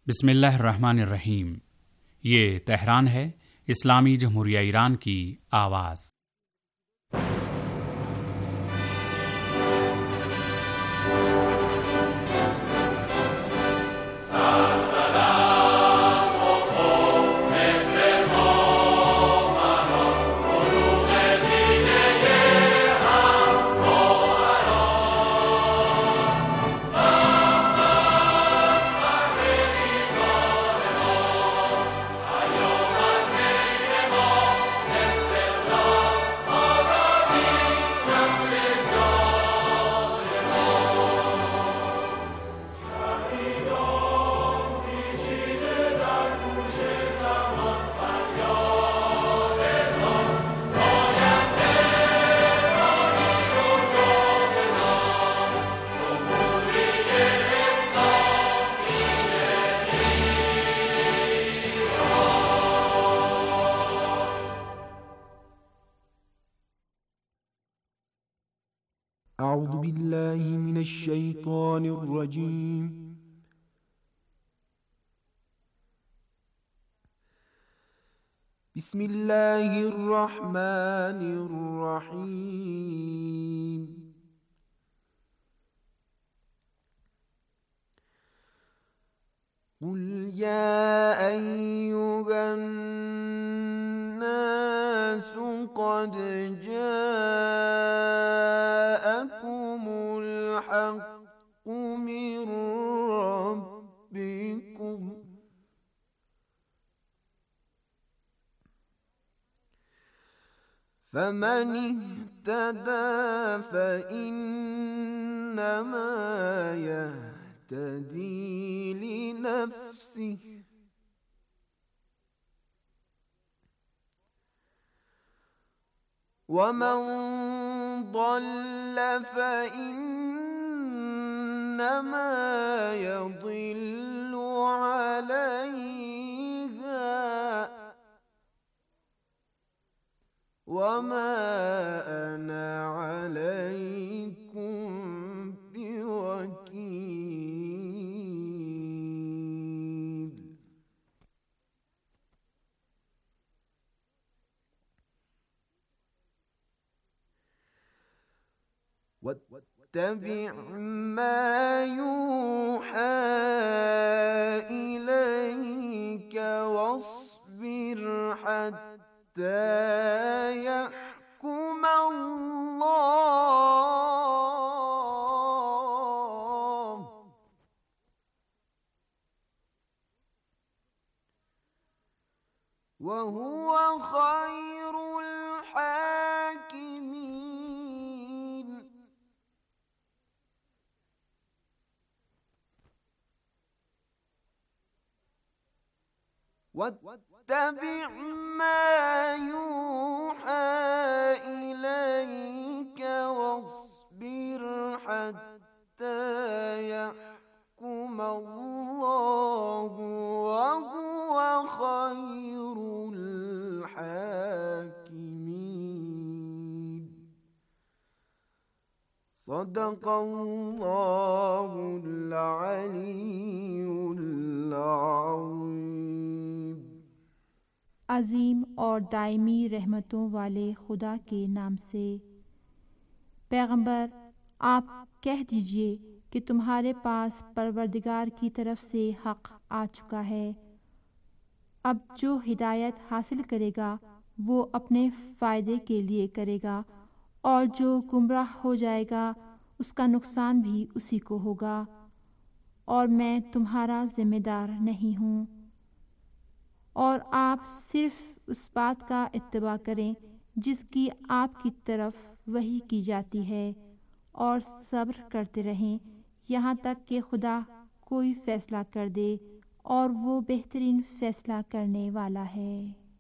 बिस्मिल्लाहिर्रहमानिर्रहीम। ये तेहरान है, इस्लामी जमहूरिया ईरान की आवाज़। أعوذ بالله من الشيطان الرجيم. بسم الله الرحمن الرحيم. قل يا أيها الناس قد جاءكم الحق من ربكم فمن اهتدى فإنما يهتدي لنفسه ومن ضل فإنما يضل عليها وما أنا عليكم بوكيل. واتبع ما يوحى إليك واصبر حتى يحكم الله وهو خير الحاكمين. واتبع ما يوحى إليك واصبر حتى يحكم الله وهو خير الحاكمين. صدق الله العلي العظيم. अज़ीम और दायमी रहमतों वाले खुदा के नाम से। पैगंबर, आप कह दीजिए कि तुम्हारे पास परवरदिगार की तरफ से हक़ आ चुका है। अब जो हिदायत हासिल करेगा वो अपने फ़ायदे के लिए करेगा, और जो गुमराह हो जाएगा उसका नुकसान भी उसी को होगा, और मैं तुम्हारा ज़िम्मेदार नहीं हूँ। और आप सिर्फ उस बात का इत्तिबा करें जिसकी आपकी तरफ वही की जाती है, और सब्र करते रहें यहाँ तक कि खुदा कोई फ़ैसला कर दे, और वो बेहतरीन फ़ैसला करने वाला है।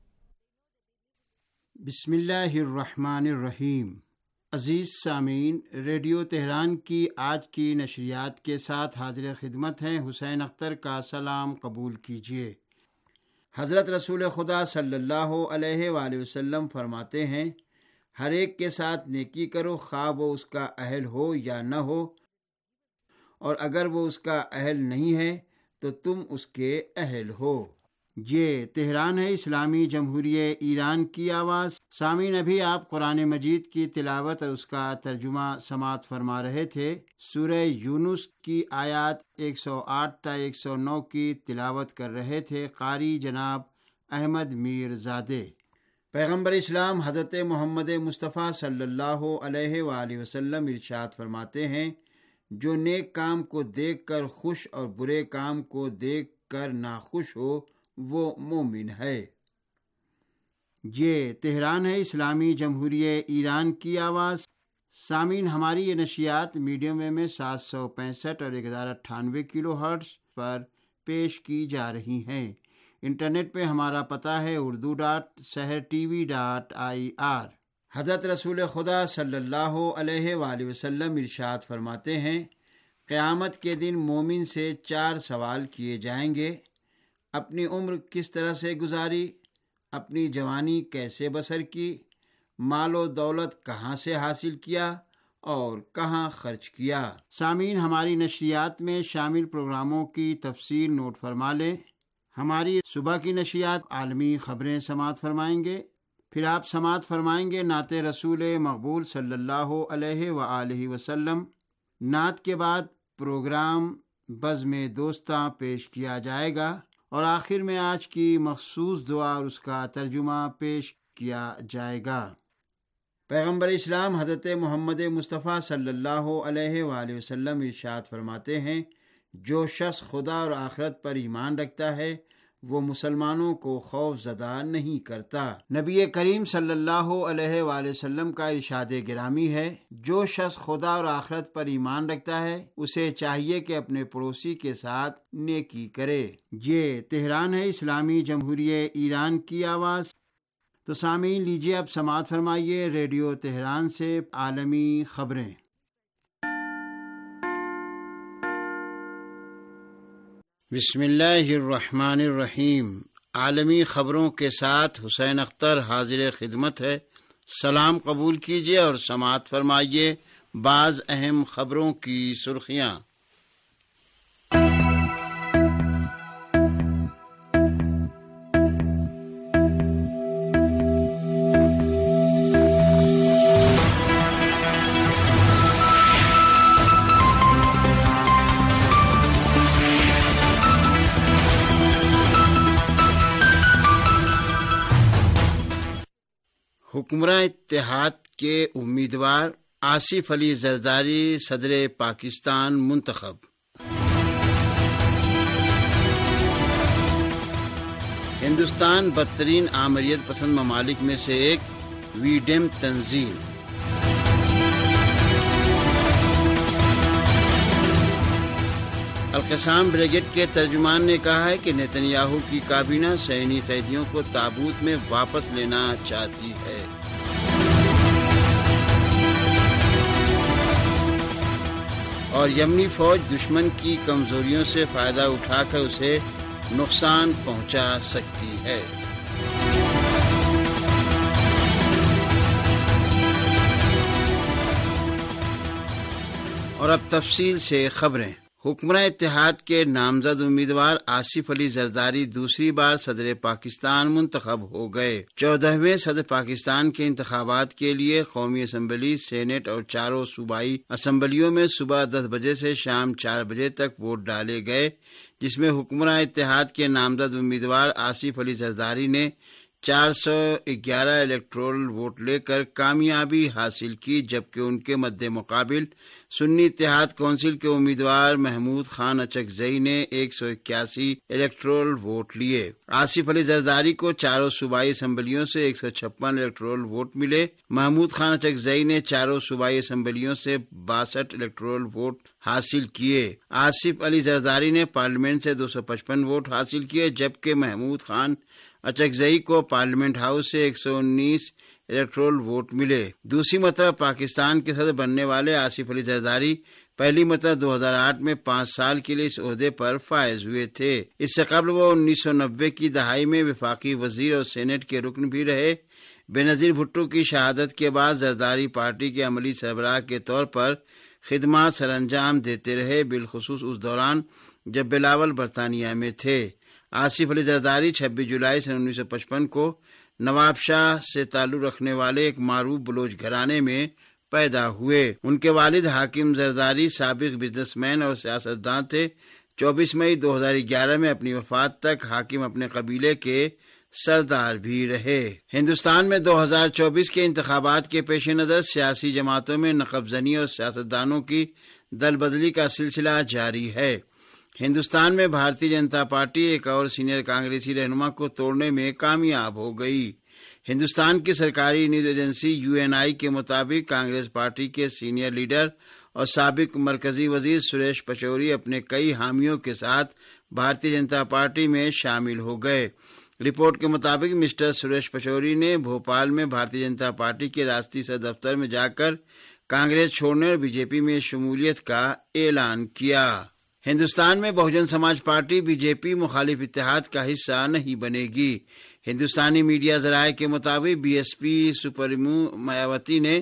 बिस्मिल्लाहिर्रहमानिर्रहीम। अज़ीज़ सामीन, रेडियो तेहरान की आज की नशरियात के साथ हाजिर खिदमत हैं। हुसैन अख्तर का सलाम कबूल कीजिए। हज़रत रसूल खुदा सल्लल्लाहु अलैहि वसल्लम फरमाते हैं, हर एक के साथ नेकी करो, खा वो उसका अहल हो या न हो, और अगर वो उसका अहल नहीं है تو تم اس کے اہل ہو۔ یہ تہران ہے، اسلامی جمہوریہ ایران کی آواز۔ سامعین، ابھی آپ قرآن مجید کی تلاوت اور اس کا ترجمہ سماعت فرما رہے تھے۔ سورہ یونس کی آیات 108 تا 109 کی تلاوت کر رہے تھے قاری جناب احمد میر زادے۔ پیغمبر اسلام حضرت محمد مصطفیٰ صلی اللہ علیہ وآلہ وسلم ارشاد فرماتے ہیں، جو نیک کام کو دیکھ کر خوش اور برے کام کو دیکھ کر ناخوش ہو وہ مومن ہے۔ یہ تہران ہے، اسلامی جمہوریہ ایران کی آواز۔ سامعین، ہماری یہ نشریات میڈیم ویو میں 765 اور 1098 کلو ہرٹز پر پیش کی جا رہی ہیں۔ انٹرنیٹ پہ ہمارا پتہ ہے urdu.sehrtv.ir۔ حضرت رسول خدا صلی اللہ علیہ وآلہ وسلم ارشاد فرماتے ہیں، قیامت کے دن مومن سے 4 سوال کیے جائیں گے۔ اپنی عمر کس طرح سے گزاری، اپنی جوانی کیسے بسر کی، مال و دولت کہاں سے حاصل کیا اور کہاں خرچ کیا۔ سامعین، ہماری نشریات میں شامل پروگراموں کی تفصیل نوٹ فرما لیں۔ ہماری صبح کی نشریات عالمی خبریں سماعت فرمائیں گے، پھر آپ سماعت فرمائیں گے نعت رسول مقبول صلی اللہ علیہ وآلہ وسلم۔ نعت کے بعد پروگرام بزم دوستاں پیش کیا جائے گا اور آخر میں آج کی مخصوص دعا اور اس کا ترجمہ پیش کیا جائے گا۔ پیغمبر اسلام حضرت محمد مصطفیٰ صلی اللہ علیہ وآلہ وسلم ارشاد فرماتے ہیں، جو شخص خدا اور آخرت پر ایمان رکھتا ہے وہ مسلمانوں کو خوف زدہ نہیں کرتا۔ نبی کریم صلی اللہ علیہ وآلہ وسلم کا ارشاد گرامی ہے، جو شخص خدا اور آخرت پر ایمان رکھتا ہے اسے چاہیے کہ اپنے پڑوسی کے ساتھ نیکی کرے۔ یہ تہران ہے، اسلامی جمہوریہ ایران کی آواز۔ تو سامعین، لیجیے اب سماعت فرمائیے ریڈیو تہران سے عالمی خبریں۔ بسم اللہ الرحمن الرحیم۔ عالمی خبروں کے ساتھ حسین اختر حاضر خدمت ہے۔ سلام قبول کیجیے اور سماعت فرمائیے بعض اہم خبروں کی سرخیاں۔ حکمراں اتحاد کے امیدوار آصف علی زرداری صدر پاکستان منتخب۔ ہندوستان بدترین آمریت پسند ممالک میں سے ایک، ویڈم تنظیم۔ القسام بریگیڈ کے ترجمان نے کہا ہے کہ نیتن یاہو کی کابینہ صہیونی قیدیوں کو تابوت میں واپس لینا چاہتی ہے۔ اور یمنی فوج دشمن کی کمزوریوں سے فائدہ اٹھا کر اسے نقصان پہنچا سکتی ہے۔ اور اب تفصیل سے خبریں۔ حکمراں اتحاد کے نامزد امیدوار آصف علی زرداری دوسری بار صدر پاکستان منتخب ہو گئے۔ 14ویں صدر پاکستان کے انتخابات کے لیے قومی اسمبلی، سینٹ اور چاروں صوبائی اسمبلیوں میں صبح 10 بجے سے شام 4 بجے تک ووٹ ڈالے گئے، جس میں حکمراں اتحاد کے نامزد امیدوار آصف علی زرداری نے 411 الیکٹورل ووٹ لے کر کامیابی حاصل کی، جبکہ ان کے مد مقابل سنی اتحاد کونسل کے امیدوار محمود خان اچکزئی نے 181 الیکٹورل ووٹ لیے۔ آصف علی زرداری کو چاروں صوبائی اسمبلیوں سے 156 الیکٹورل ووٹ ملے۔ محمود خان اچکزئی نے چاروں صوبائی اسمبلیوں سے 62 الیکٹورل ووٹ حاصل کیے۔ آصف علی زرداری نے پارلیمنٹ سے 255 ووٹ حاصل کیے، جبکہ محمود خان اچکزئی کو پارلیمنٹ ہاؤس سے 119 الیکٹورل ووٹ ملے۔ دوسری مرتبہ پاکستان کے صدر بننے والے آصف علی زرداری پہلی مرتبہ 2008 میں 5 سال کے لیے اس عہدے پر فائز ہوئے تھے۔ اس سے قبل وہ 1990 کی دہائی میں وفاقی وزیر اور سینٹ کے رکن بھی رہے۔ بینظیر بھٹو کی شہادت کے بعد زرداری پارٹی کے عملی سربراہ کے طور پر خدمات سر انجام دیتے رہے، بالخصوص اس دوران جب بلاول برطانیہ میں تھے۔ آصف علی زرداری 26 جولائی سن 1955 کو نواب شاہ سے تعلق رکھنے والے ایک معروف بلوچ گھرانے میں پیدا ہوئے۔ ان کے والد حاکم زرداری سابق بزنس مین اور سیاستدان تھے۔ 24 مئی 2011 میں اپنی وفات تک حاکم اپنے قبیلے کے سردار بھی رہے۔ ہندوستان میں 2024 کے انتخابات کے پیش نظر سیاسی جماعتوں میں نقب زنی اور سیاستدانوں کی دل بدلی کا سلسلہ جاری ہے۔ ہندوستان میں بھارتیہ جنتا پارٹی ایک اور سینئر کانگریسی رہنما کو توڑنے میں کامیاب ہو گئی۔ ہندوستان کی سرکاری نیوز ایجنسی UNI کے مطابق کانگریس پارٹی کے سینئر لیڈر اور سابق مرکزی وزیر سریش پچوری اپنے کئی حامیوں کے ساتھ بھارتیہ جنتا پارٹی میں شامل ہو گئے۔ رپورٹ کے مطابق مسٹر سریش پچوری نے بھوپال میں بھارتیہ جنتا پارٹی کے ریاستی صدر دفتر میں جا کر کانگریس چھوڑنے اور BJP میں شمولیت کا اعلان کیا۔ ہندوستان میں بہوجن سماج پارٹی BJP مخالف اتحاد کا حصہ نہیں بنے گی۔ ہندوستانی میڈیا ذرائع کے مطابق BSP سپریمو مایاوتی نے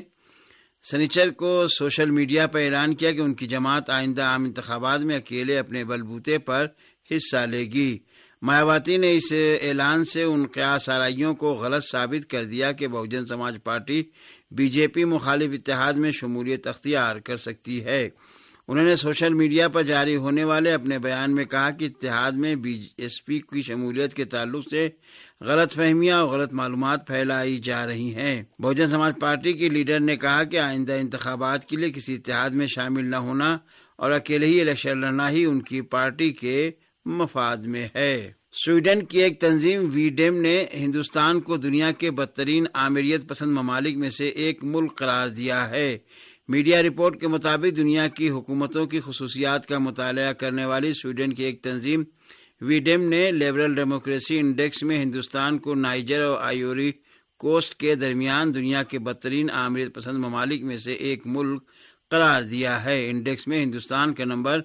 سنیچر کو سوشل میڈیا پر اعلان کیا کہ ان کی جماعت آئندہ عام انتخابات میں اکیلے اپنے بلبوتے پر حصہ لے گی۔ مایاوتی نے اس اعلان سے ان قیاس آرائیوں کو غلط ثابت کر دیا کہ بہوجن سماج پارٹی BJP مخالف اتحاد میں شمولیت اختیار کر سکتی ہے۔ انہوں نے سوشل میڈیا پر جاری ہونے والے اپنے بیان میں کہا کہ اتحاد میں BSP کی شمولیت کے تعلق سے غلط فہمیاں اور غلط معلومات پھیلائی جا رہی ہیں۔ بہوجن سماج پارٹی کے لیڈر نے کہا کہ آئندہ انتخابات کے لیے کسی اتحاد میں شامل نہ ہونا اور اکیلے ہی الیکشن لڑنا ہی ان کی پارٹی کے مفاد میں ہے۔ سویڈن کی ایک تنظیم VDEM نے ہندوستان کو دنیا کے بدترین آمریت پسند ممالک میں سے ایک ملک قرار دیا ہے۔ میڈیا رپورٹ کے مطابق دنیا کی حکومتوں کی خصوصیات کا مطالعہ کرنے والی سویڈن کی ایک تنظیم VDEM نے لبرل ڈیموکریسی انڈیکس میں ہندوستان کو نائجر اور آئیوری کوسٹ کے درمیان دنیا کے بدترین آمریت پسند ممالک میں سے ایک ملک قرار دیا ہے۔ انڈیکس میں ہندوستان کا نمبر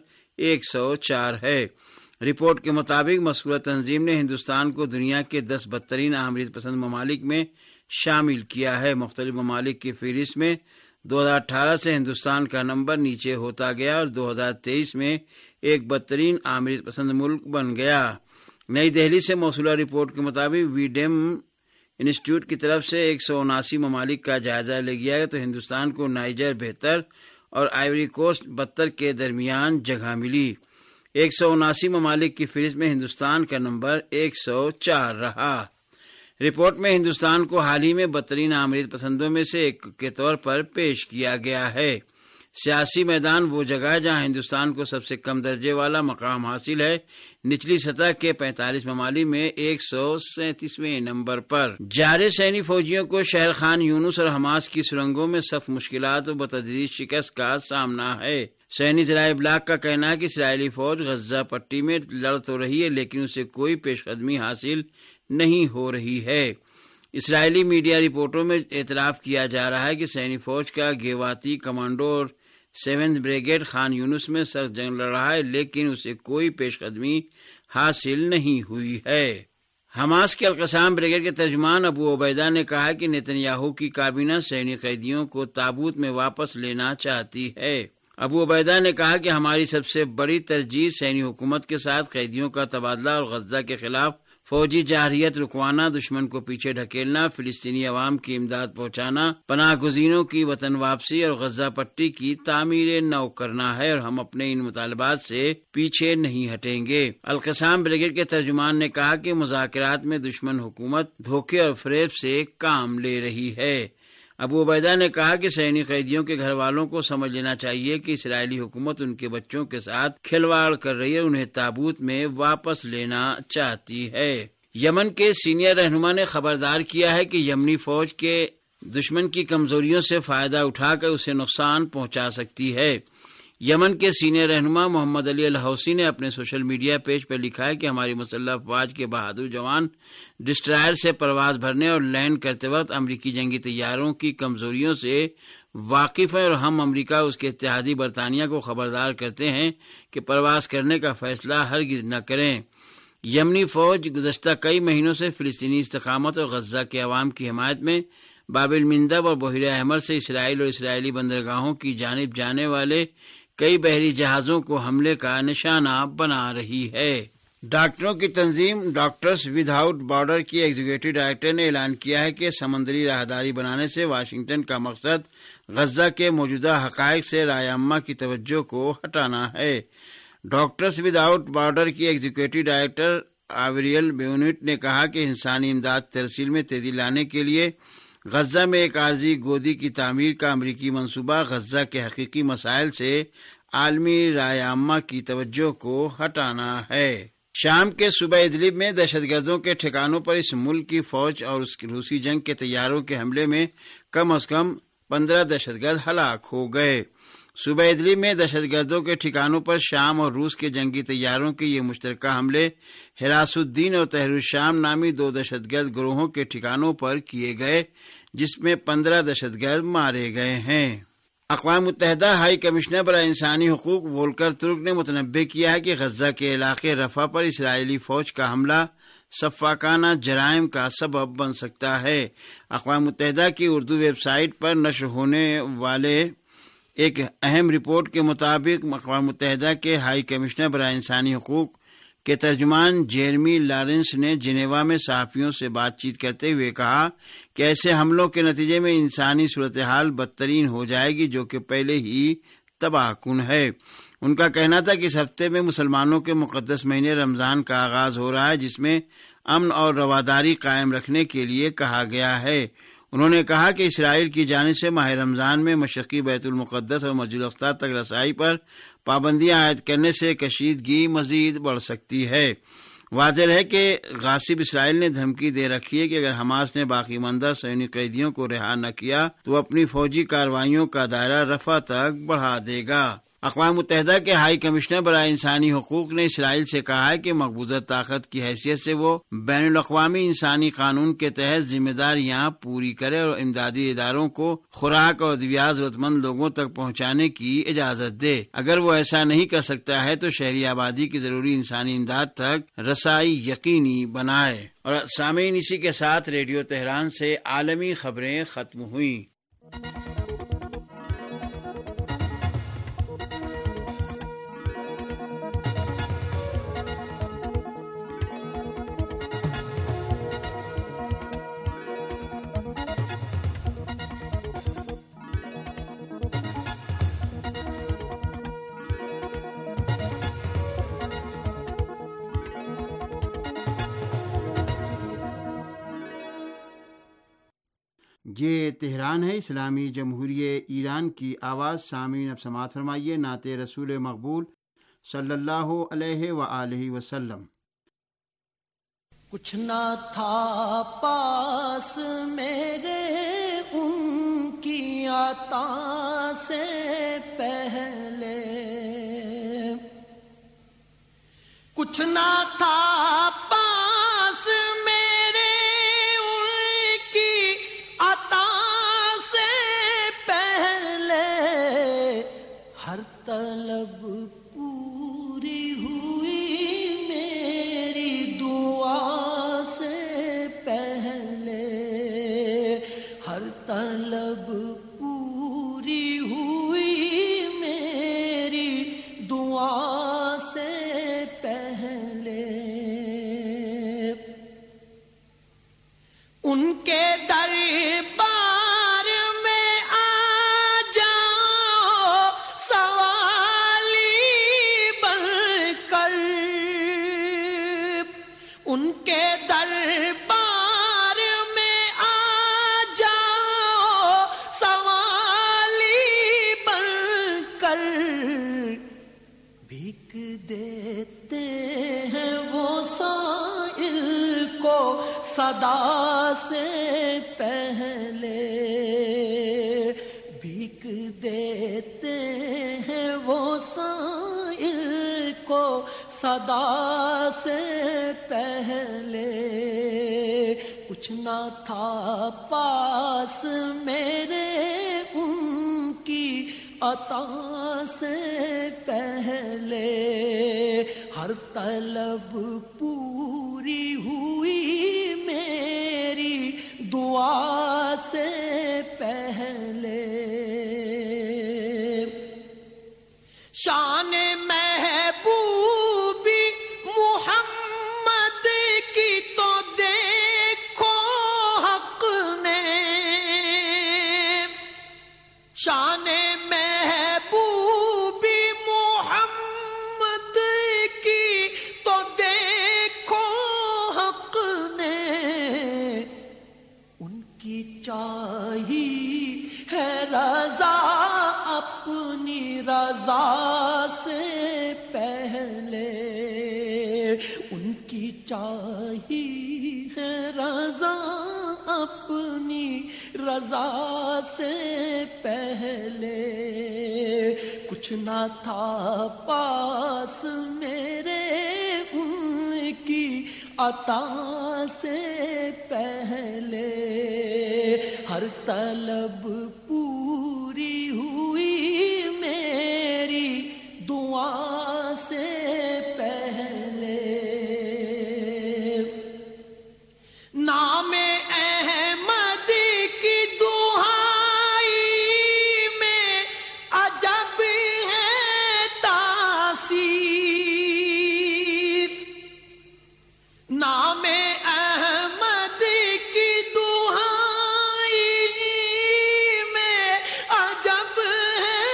104 ہے۔ رپورٹ کے مطابق مذکورہ تنظیم نے ہندوستان کو دنیا کے 10 بدترین آمریت پسند ممالک میں شامل کیا ہے۔ مختلف ممالک کی فہرست میں 2018 سے ہندوستان کا نمبر نیچے ہوتا گیا اور 2023 میں ایک بدترین آمریت پسند ملک بن گیا۔ نئی دہلی سے موصولہ رپورٹ کے مطابق VDEM انسٹیٹیوٹ کی طرف سے 179 ممالک کا جائزہ لے گیا ہے تو ہندوستان کو نائجر بہتر اور آئیوری کوسٹ بدتر کے درمیان جگہ ملی۔ 179 ممالک کی فہرست میں ہندوستان کا نمبر 104 رہا۔ رپورٹ میں ہندوستان کو حال ہی میں بدترین آمریت پسندوں میں سے ایک کے طور پر پیش کیا گیا ہے۔ سیاسی میدان وہ جگہ ہے جہاں ہندوستان کو سب سے کم درجے والا مقام حاصل ہے، نچلی سطح کے 45 ممالک میں 137ویں نمبر پر۔ جارے سینی فوجیوں کو شہر خان یونس اور حماس کی سرنگوں میں سخت مشکلات اور بتدریج شکست کا سامنا ہے۔ سینی ذرائع ابلاغ کا کہنا ہے کہ اسرائیلی فوج غزہ پٹی میں لڑ تو رہی ہے لیکن اسے کوئی پیش قدمی حاصل نہیں ہو رہی ہے۔ اسرائیلی میڈیا رپورٹوں میں اعتراف کیا جا رہا ہے کہ سینی فوج کا گیواتی کمانڈو اور 7 بریگیڈ خان یونس میں سخت جنگ لڑ رہا ہے لیکن اسے کوئی پیش قدمی حاصل نہیں ہوئی ہے۔ حماس کے القسام بریگیڈ کے ترجمان ابو عبیدہ نے کہا کہ نیتن یاہو کی کابینہ سینی قیدیوں کو تابوت میں واپس لینا چاہتی ہے۔ ابو عبیدہ نے کہا کہ ہماری سب سے بڑی ترجیح سینی حکومت کے ساتھ قیدیوں کا تبادلہ اور غزہ کے خلاف فوجی جارحیت رکوانا، دشمن کو پیچھے ڈھکیلنا، فلسطینی عوام کی امداد پہنچانا، پناہ گزینوں کی وطن واپسی اور غزہ پٹی کی تعمیر نو کرنا ہے اور ہم اپنے ان مطالبات سے پیچھے نہیں ہٹیں گے۔ القسام بریگیڈ کے ترجمان نے کہا کہ مذاکرات میں دشمن حکومت دھوکے اور فریب سے کام لے رہی ہے۔ ابو عبیدہ نے کہا کہ سینی قیدیوں کے گھر والوں کو سمجھ لینا چاہیے کہ اسرائیلی حکومت ان کے بچوں کے ساتھ کھلواڑ کر رہی ہے، انہیں تابوت میں واپس لینا چاہتی ہے۔ یمن کے سینئر رہنما نے خبردار کیا ہے کہ یمنی فوج کے دشمن کی کمزوریوں سے فائدہ اٹھا کر اسے نقصان پہنچا سکتی ہے۔ یمن کے سینئر رہنما محمد علی الحوثی نے اپنے سوشل میڈیا پیج پر لکھا ہے کہ ہماری مسلح افواج کے بہادر جوان ڈسٹرائر سے پرواز بھرنے اور لینڈ کرتے وقت امریکی جنگی طیاروں کی کمزوریوں سے واقف ہیں اور ہم امریکہ اس کے اتحادی برطانیہ کو خبردار کرتے ہیں کہ پرواز کرنے کا فیصلہ ہرگز نہ کریں۔ یمنی فوج گزشتہ کئی مہینوں سے فلسطینی استقامت اور غزہ کے عوام کی حمایت میں باب المندب اور بحیرہ احمر سے اسرائیل اور اسرائیلی بندرگاہوں کی جانب جانے والے کئی بحری جہازوں کو حملے کا نشانہ بنا رہی ہے۔ ڈاکٹروں کی تنظیم ڈاکٹرز وداؤٹ بارڈر کی ایگزیکٹو ڈائریکٹر نے اعلان کیا ہے کہ سمندری راہداری بنانے سے واشنگٹن کا مقصد غزہ کے موجودہ حقائق سے رائے عامہ کی توجہ کو ہٹانا ہے۔ ڈاکٹرز وداؤٹ بارڈر کی ایگزیکٹو ڈائریکٹر آوریل بیونٹ نے کہا کہ انسانی امداد ترسیل میں تیزی لانے کے لیے غزہ میں ایک عارضی گودی کی تعمیر کا امریکی منصوبہ غزہ کے حقیقی مسائل سے عالمی رائے عامہ کی توجہ کو ہٹانا ہے۔ شام کے صوبہ ادلب میں دہشت گردوں کے ٹھکانوں پر اس ملک کی فوج اور اس روسی جنگ کے طیاروں کے حملے میں کم از کم 15 دہشت گرد ہلاک ہو گئے۔ صوبہ ادلب میں دہشت گردوں کے ٹھکانوں پر شام اور روس کے جنگی طیاروں کے یہ مشترکہ حملے حراس الدین اور تحریر الشام نامی 2 دہشت گرد گروہوں کے ٹھکانوں پر کیے گئے، جس میں 15 دہشت گرد مارے گئے ہیں۔ اقوام متحدہ ہائی کمشنر برائے انسانی حقوق وولکر ترک نے متنبہ کیا ہے کہ غزہ کے علاقے رفح پر اسرائیلی فوج کا حملہ سفاکانہ جرائم کا سبب بن سکتا ہے۔ اقوام متحدہ کی اردو ویب سائٹ پر نشر ہونے والے ایک اہم رپورٹ کے مطابق اقوام متحدہ کے ہائی کمشنر برائے انسانی حقوق کے ترجمان جیرمی لارنس نے جنیوا میں صحافیوں سے بات چیت کرتے ہوئے کہا کہ ایسے حملوں کے نتیجے میں انسانی صورتحال بدترین ہو جائے گی، جو کہ پہلے ہی تباہ کن ہے۔ ان کا کہنا تھا کہ اس ہفتے میں مسلمانوں کے مقدس مہینے رمضان کا آغاز ہو رہا ہے، جس میں امن اور رواداری قائم رکھنے کے لیے کہا گیا ہے۔ انہوں نے کہا کہ اسرائیل کی جانب سے ماہ رمضان میں مشرقی بیت المقدس اور مسجد الاقصی تک رسائی پر پابندیاں عائد کرنے سے کشیدگی مزید بڑھ سکتی ہے۔ واضح ہے کہ غاصب اسرائیل نے دھمکی دے رکھی ہے کہ اگر حماس نے باقی ماندہ صہیونی قیدیوں کو رہا نہ کیا تو وہ اپنی فوجی کارروائیوں کا دائرہ رفح تک بڑھا دے گا۔ اقوام متحدہ کے ہائی کمشنر برائے انسانی حقوق نے اسرائیل سے کہا ہے کہ مقبوضہ طاقت کی حیثیت سے وہ بین الاقوامی انسانی قانون کے تحت ذمہ داریاں پوری کرے اور امدادی اداروں کو خوراک اور ادویات ضرورت مند لوگوں تک پہنچانے کی اجازت دے۔ اگر وہ ایسا نہیں کر سکتا ہے تو شہری آبادی کی ضروری انسانی امداد تک رسائی یقینی بنائے۔ اور سامعین، اسی کے ساتھ ریڈیو تہران سے عالمی خبریں ختم ہوئیں۔ یہ تہران ہے، اسلامی جمہوریہ ایران کی آواز۔ سامعین اب سماعت فرمائیے نعت رسول مقبول صلی اللہ علیہ وآلہ وسلم۔ کچھ نہ تھا پاس میرے ان کی عطا سے پہلے، کچھ نہ تھا پاس میرے ان کی عطا سے پہلے، ہر طلب پوری ہوئی میری دعا سے پہلے، ہر طلب پوری ہوئی میری دعا سے پہلے، ان کے دربار میں آ جاؤ سوالی بن کر، ان کے دربار میں آ جاؤ سوالی بن کر، بھیک دیتے ہیں وہ سائل کو صدا سے پہلے، بھیک دیتے ہیں وہ سائل کو صدا سے پہلے، کچھ نہ تھا پاس میرے ان کی عطا سے پہلے، ہر طلب پوری ہوئی میری دعا سے پہلے، شان محبوبی محمد کی تو دیکھو حق نے، شان محبوبی محمد کی تو دیکھو حق نے، ان کی چاہی ہے رضا اپنی رضا سے پہلے، ان کی چاہی ہے رضا اپنی رضا سے پہلے، کچھ نہ تھا پاس میرے ان کی عطا سے پہلے، ہر طلب پوری ہوئی میری دعا سے پہلے، نام احمد کی دہائی میں عجب ہے تاثیر، نام احمد کی دہائی میں عجب ہے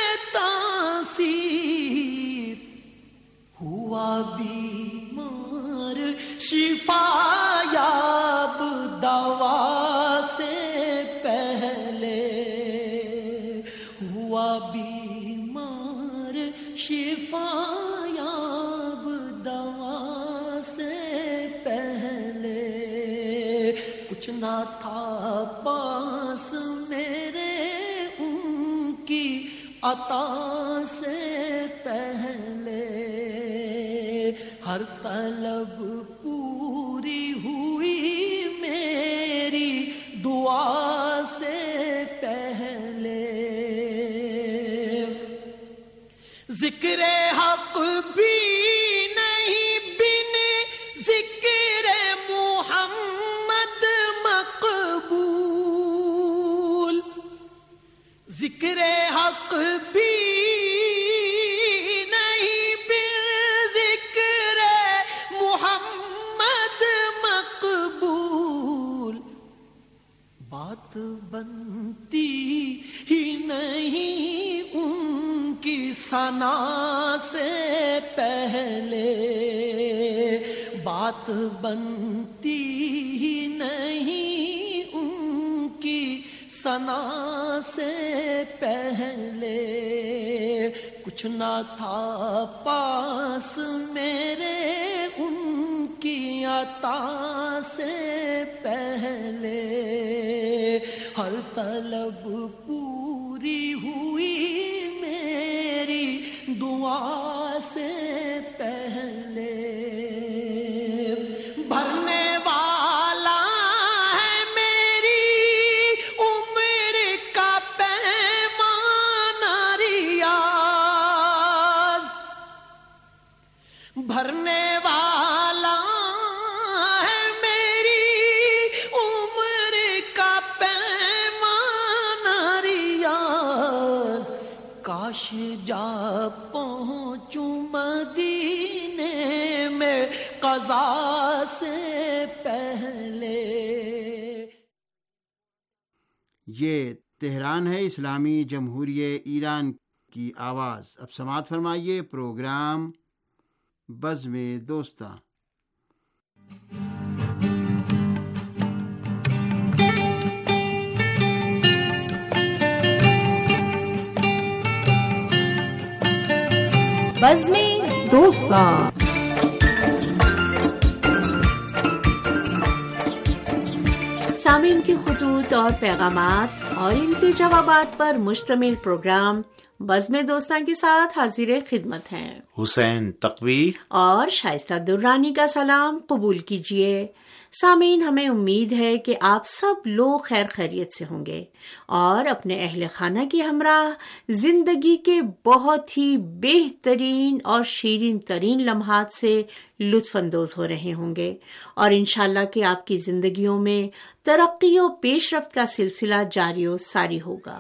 تاثیر، ہوا بیمار شفا یاب دوا سے پہلے، ہوا بیمار شفا یاب دوا سے پہلے، کچھ نہ تھا پاس میرے ان کی عطا سے پہلے، ہر طلب پوری ہوئی میری دعا سے پہلے، ذکر حق بھی نہیں بن ذکر محمد مقبول، ذکر حق بھی نہیں بن ذکر محمد مقبول، بات بنتی ہی نہیں ان کی ثنا سے پہلے، بات بنتی ہی نہیں ان کی ثنا سے پہلے، کچھ نہ تھا پاس میرے ان کی عطا سے پہلے، ہر طلب پوری ہوئی میری دعا سے پہلے، بھرنے والا ہے میری عمر کا پیمانہ ریاض، بھرنے والا ہے میری عمر کا پیمانہ ریاض، کاش جا پہنچوں مدینے میں قضا سے پہلے۔ یہ تہران ہے، اسلامی جمہوریہ ایران کی آواز۔ اب سماعت فرمائیے پروگرام بزم دوستاں۔ بزم دوستاں۔ سامعین کی خطوط اور پیغامات اور ان کے جوابات پر مشتمل پروگرام بزم دوستاں کے ساتھ حاضر خدمت ہیں۔ حسین تقوی اور شائستہ درانی کا سلام قبول کیجیے۔ سامعین، ہمیں امید ہے کہ آپ سب لوگ خیر خیریت سے ہوں گے اور اپنے اہل خانہ کے ہمراہ زندگی کے بہت ہی بہترین اور شیرین ترین لمحات سے لطف اندوز ہو رہے ہوں گے، اور انشاءاللہ کہ آپ کی زندگیوں میں ترقی و پیش رفت کا سلسلہ جاری و ساری ہوگا۔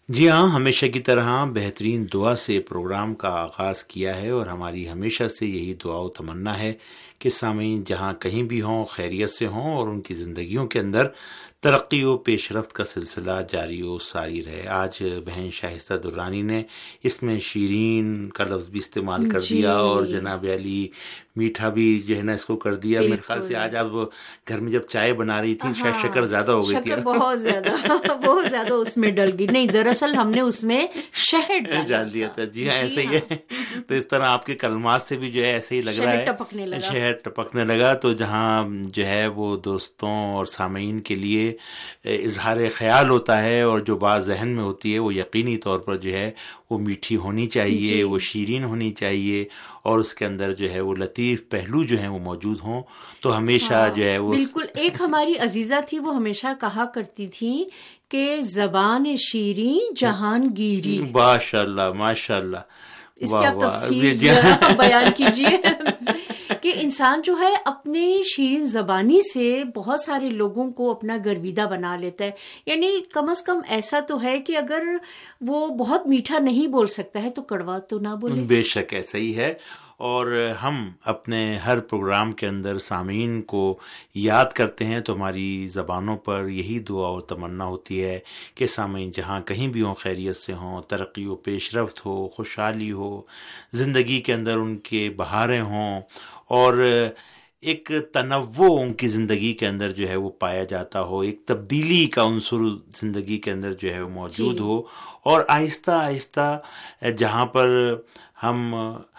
جی ہاں، ہمیشہ کی طرح بہترین دعا سے پروگرام کا آغاز کیا ہے، اور ہماری ہمیشہ سے یہی دعا و تمنا ہے کہ سامعین جہاں کہیں بھی ہوں خیریت سے ہوں اور ان کی زندگیوں کے اندر ترقی و پیش رفت کا سلسلہ جاری و ساری رہے۔ آج بہن شائستہ درانی نے اس میں شیرین کا لفظ بھی استعمال کر دیا، اور جناب علی میٹھا بھی جو ہے نا اس کو کر دیا۔ میرے خیال سے آج آپ گھر میں جب چائے بنا رہی تھی شاید شکر زیادہ ہو گئی تھی، شکر بہت زیادہ اس میں ڈل گئی۔ نہیں، دراصل ہم نے اس میں شہد ڈال دیا تھا۔ جی ہاں، ایسا ہی ہے۔ تو اس طرح آپ کے کلمات سے بھی جو ہے ایسے ہی لگ رہا ہے، شہد ٹپکنے لگا۔ تو جہاں جو ہے وہ دوستوں اور سامعین کے لیے اظہار خیال ہوتا ہے، اور جو بات ذہن میں ہوتی ہے وہ یقینی طور پر جو ہے وہ میٹھی ہونی چاہیے، وہ شیرین ہونی چاہیے، اور اس کے اندر جو ہے وہ لطیف پہلو جو ہیں وہ موجود ہوں۔ تو ہمیشہ جو ہے وہ بالکل، ایک ہماری عزیزہ تھی، وہ ہمیشہ کہا کرتی تھی کہ زبان شیریں جہان گیری۔ ماشاء اللہ ماشاء اللہ، اس کی آپ تفصیل بیان کیجیے کہ انسان جو ہے اپنی شیرین زبانی سے بہت سارے لوگوں کو اپنا گرویدہ بنا لیتا ہے۔ یعنی کم از کم ایسا تو ہے کہ اگر وہ بہت میٹھا نہیں بول سکتا ہے تو کڑوا تو نہ بولے۔ بے شک ایسا ہی ہے، اور ہم اپنے ہر پروگرام کے اندر سامعین کو یاد کرتے ہیں تو ہماری زبانوں پر یہی دعا اور تمنا ہوتی ہے کہ سامعین جہاں کہیں بھی ہوں خیریت سے ہوں، ترقی و پیش رفت ہو، خوشحالی ہو، زندگی کے اندر ان کے بہاریں ہوں، اور ایک تنوع ان کی زندگی کے اندر جو ہے وہ پایا جاتا ہو، ایک تبدیلی کا عنصر زندگی کے اندر جو ہے وہ موجود ہو، اور آہستہ آہستہ جہاں پر ہم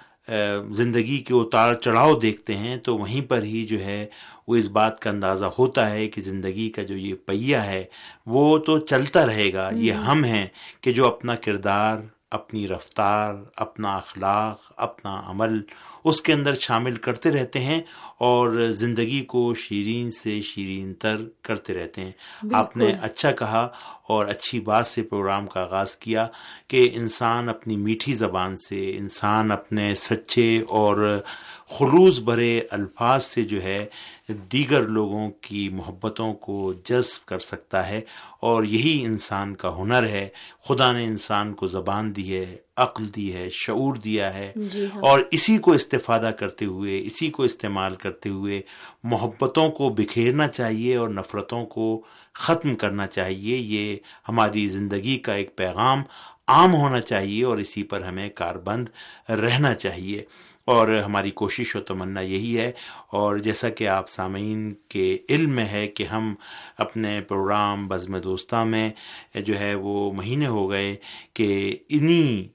زندگی کے اتار چڑھاؤ دیکھتے ہیں تو وہیں پر ہی جو ہے وہ اس بات کا اندازہ ہوتا ہے کہ زندگی کا جو یہ پہیہ ہے وہ تو چلتا رہے گا۔ یہ ہم ہیں کہ جو اپنا کردار، اپنی رفتار، اپنا اخلاق، اپنا عمل اس کے اندر شامل کرتے رہتے ہیں، اور زندگی کو شیرین سے شیرین تر کرتے رہتے ہیں۔ آپ نے اچھا کہا اور اچھی بات سے پروگرام کا آغاز کیا کہ انسان اپنی میٹھی زبان سے، انسان اپنے سچے اور خلوص بھرے الفاظ سے جو ہے دیگر لوگوں کی محبتوں کو جذب کر سکتا ہے، اور یہی انسان کا ہنر ہے۔ خدا نے انسان کو زبان دی ہے، عقل دی ہے، شعور دیا ہے، اور اسی کو استفادہ کرتے ہوئے، اسی کو استعمال کرتے ہوئے محبتوں کو بکھیرنا چاہیے اور نفرتوں کو ختم کرنا چاہیے۔ یہ ہماری زندگی کا ایک پیغام عام ہونا چاہیے، اور اسی پر ہمیں کاربند رہنا چاہیے، اور ہماری کوشش و تمنا یہی ہے۔ اور جیسا کہ آپ سامعین کے علم میں ہے کہ ہم اپنے پروگرام بزم دوستاں میں جو ہے وہ مہینے ہو گئے کہ انہی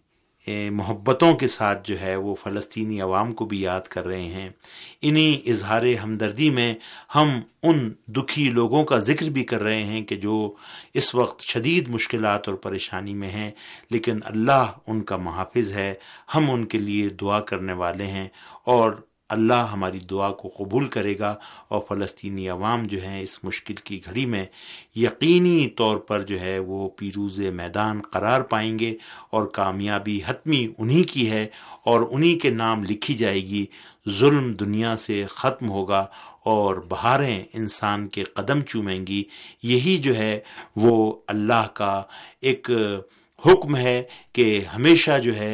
محبتوں کے ساتھ جو ہے وہ فلسطینی عوام کو بھی یاد کر رہے ہیں۔ انہی اظہار ہمدردی میں ہم ان دکھی لوگوں کا ذکر بھی کر رہے ہیں کہ جو اس وقت شدید مشکلات اور پریشانی میں ہیں، لیکن اللہ ان کا محافظ ہے۔ ہم ان کے لیے دعا کرنے والے ہیں، اور اللہ ہماری دعا کو قبول کرے گا، اور فلسطینی عوام جو ہیں اس مشکل کی گھڑی میں یقینی طور پر جو ہے وہ پیروز میدان قرار پائیں گے، اور کامیابی حتمی انہی کی ہے، اور انہی کے نام لکھی جائے گی۔ ظلم دنیا سے ختم ہوگا، اور بہاریں انسان کے قدم چومیں گی۔ یہی جو ہے وہ اللہ کا ایک حکم ہے کہ ہمیشہ جو ہے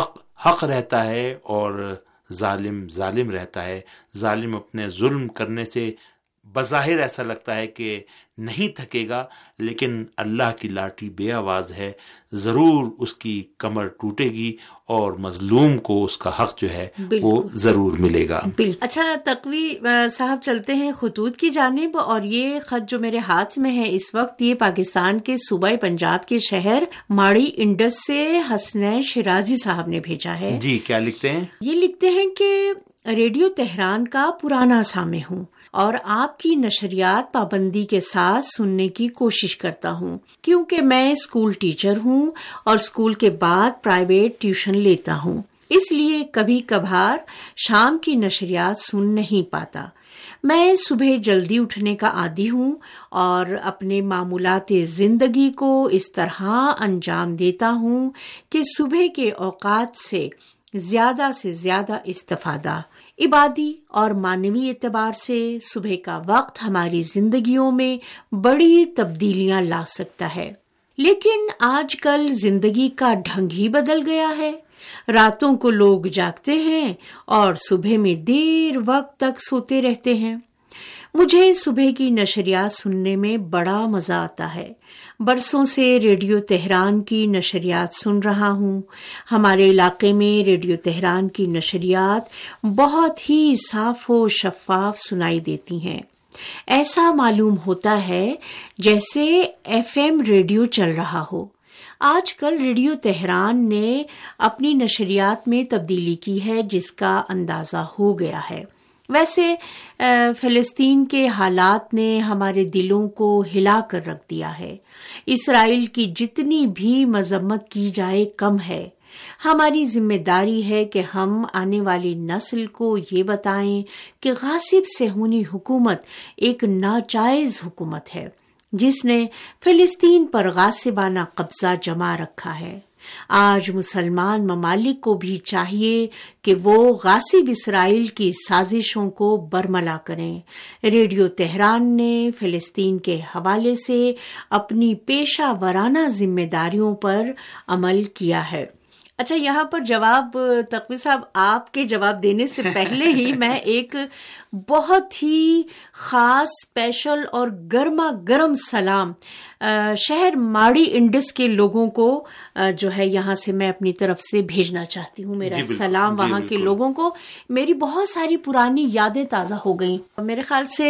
حق رہتا ہے، اور ظالم ظالم رہتا ہے۔ ظالم اپنے ظلم کرنے سے بظاہر ایسا لگتا ہے کہ نہیں تھکے گا، لیکن اللہ کی لاٹھی بے آواز ہے، ضرور اس کی کمر ٹوٹے گی، اور مظلوم کو اس کا حق جو ہے وہ ضرور ملے گا۔ اچھا تقوی صاحب، چلتے ہیں خطوط کی جانب، اور یہ خط جو میرے ہاتھ میں ہے اس وقت یہ پاکستان کے صوبہ پنجاب کے شہر ماڑی انڈس سے حسنین شیرازی صاحب نے بھیجا ہے۔ جی، کیا لکھتے ہیں؟ یہ لکھتے ہیں کہ ریڈیو تہران کا پرانا سامع ہوں، اور آپ کی نشریات پابندی کے ساتھ سننے کی کوشش کرتا ہوں، کیونکہ میں اسکول ٹیچر ہوں اور اسکول کے بعد پرائیویٹ ٹیوشن لیتا ہوں، اس لیے کبھی کبھار شام کی نشریات سن نہیں پاتا۔ میں صبح جلدی اٹھنے کا عادی ہوں، اور اپنے معمولات زندگی کو اس طرح انجام دیتا ہوں کہ صبح کے اوقات سے زیادہ استفادہ عبادی اور معنوی اعتبار سے صبح کا وقت ہماری زندگیوں میں بڑی تبدیلیاں لا سکتا ہے۔ لیکن آج کل زندگی کا ڈھنگ ہی بدل گیا ہے. راتوں کو لوگ جاگتے ہیں اور صبح میں دیر وقت تک سوتے رہتے ہیں. مجھے صبح کی نشریات سننے میں بڑا مزہ آتا ہے. برسوں سے ریڈیو تہران کی نشریات سن رہا ہوں. ہمارے علاقے میں ریڈیو تہران کی نشریات بہت ہی صاف و شفاف سنائی دیتی ہیں. ایسا معلوم ہوتا ہے جیسے FM ریڈیو چل رہا ہو. آج کل ریڈیو تہران نے اپنی نشریات میں تبدیلی کی ہے جس کا اندازہ ہو گیا ہے. ویسے فلسطین کے حالات نے ہمارے دلوں کو ہلا کر رکھ دیا ہے. اسرائیل کی جتنی بھی مذمت کی جائے کم ہے. ہماری ذمہ داری ہے کہ ہم آنے والی نسل کو یہ بتائیں کہ غاصب صہیونی حکومت ایک ناجائز حکومت ہے جس نے فلسطین پر غاصبانہ قبضہ جما رکھا ہے. آج مسلمان ممالک کو بھی چاہیے کہ وہ غاصب اسرائیل کی سازشوں کو برملا کریں. ریڈیو تہران نے فلسطین کے حوالے سے اپنی پیشہ ورانہ ذمہ داریوں پر عمل کیا ہے. اچھا، یہاں پر جواب تقوی صاحب آپ کے جواب دینے سے پہلے ہی میں ایک بہت ہی خاص اسپیشل اور گرما گرم سلام شہر ماڑی انڈس کے لوگوں کو جو ہے یہاں سے میں اپنی طرف سے بھیجنا چاہتی ہوں. میرا سلام وہاں کے لوگوں کو. میری بہت ساری پرانی یادیں تازہ ہو گئیں. میرے خیال سے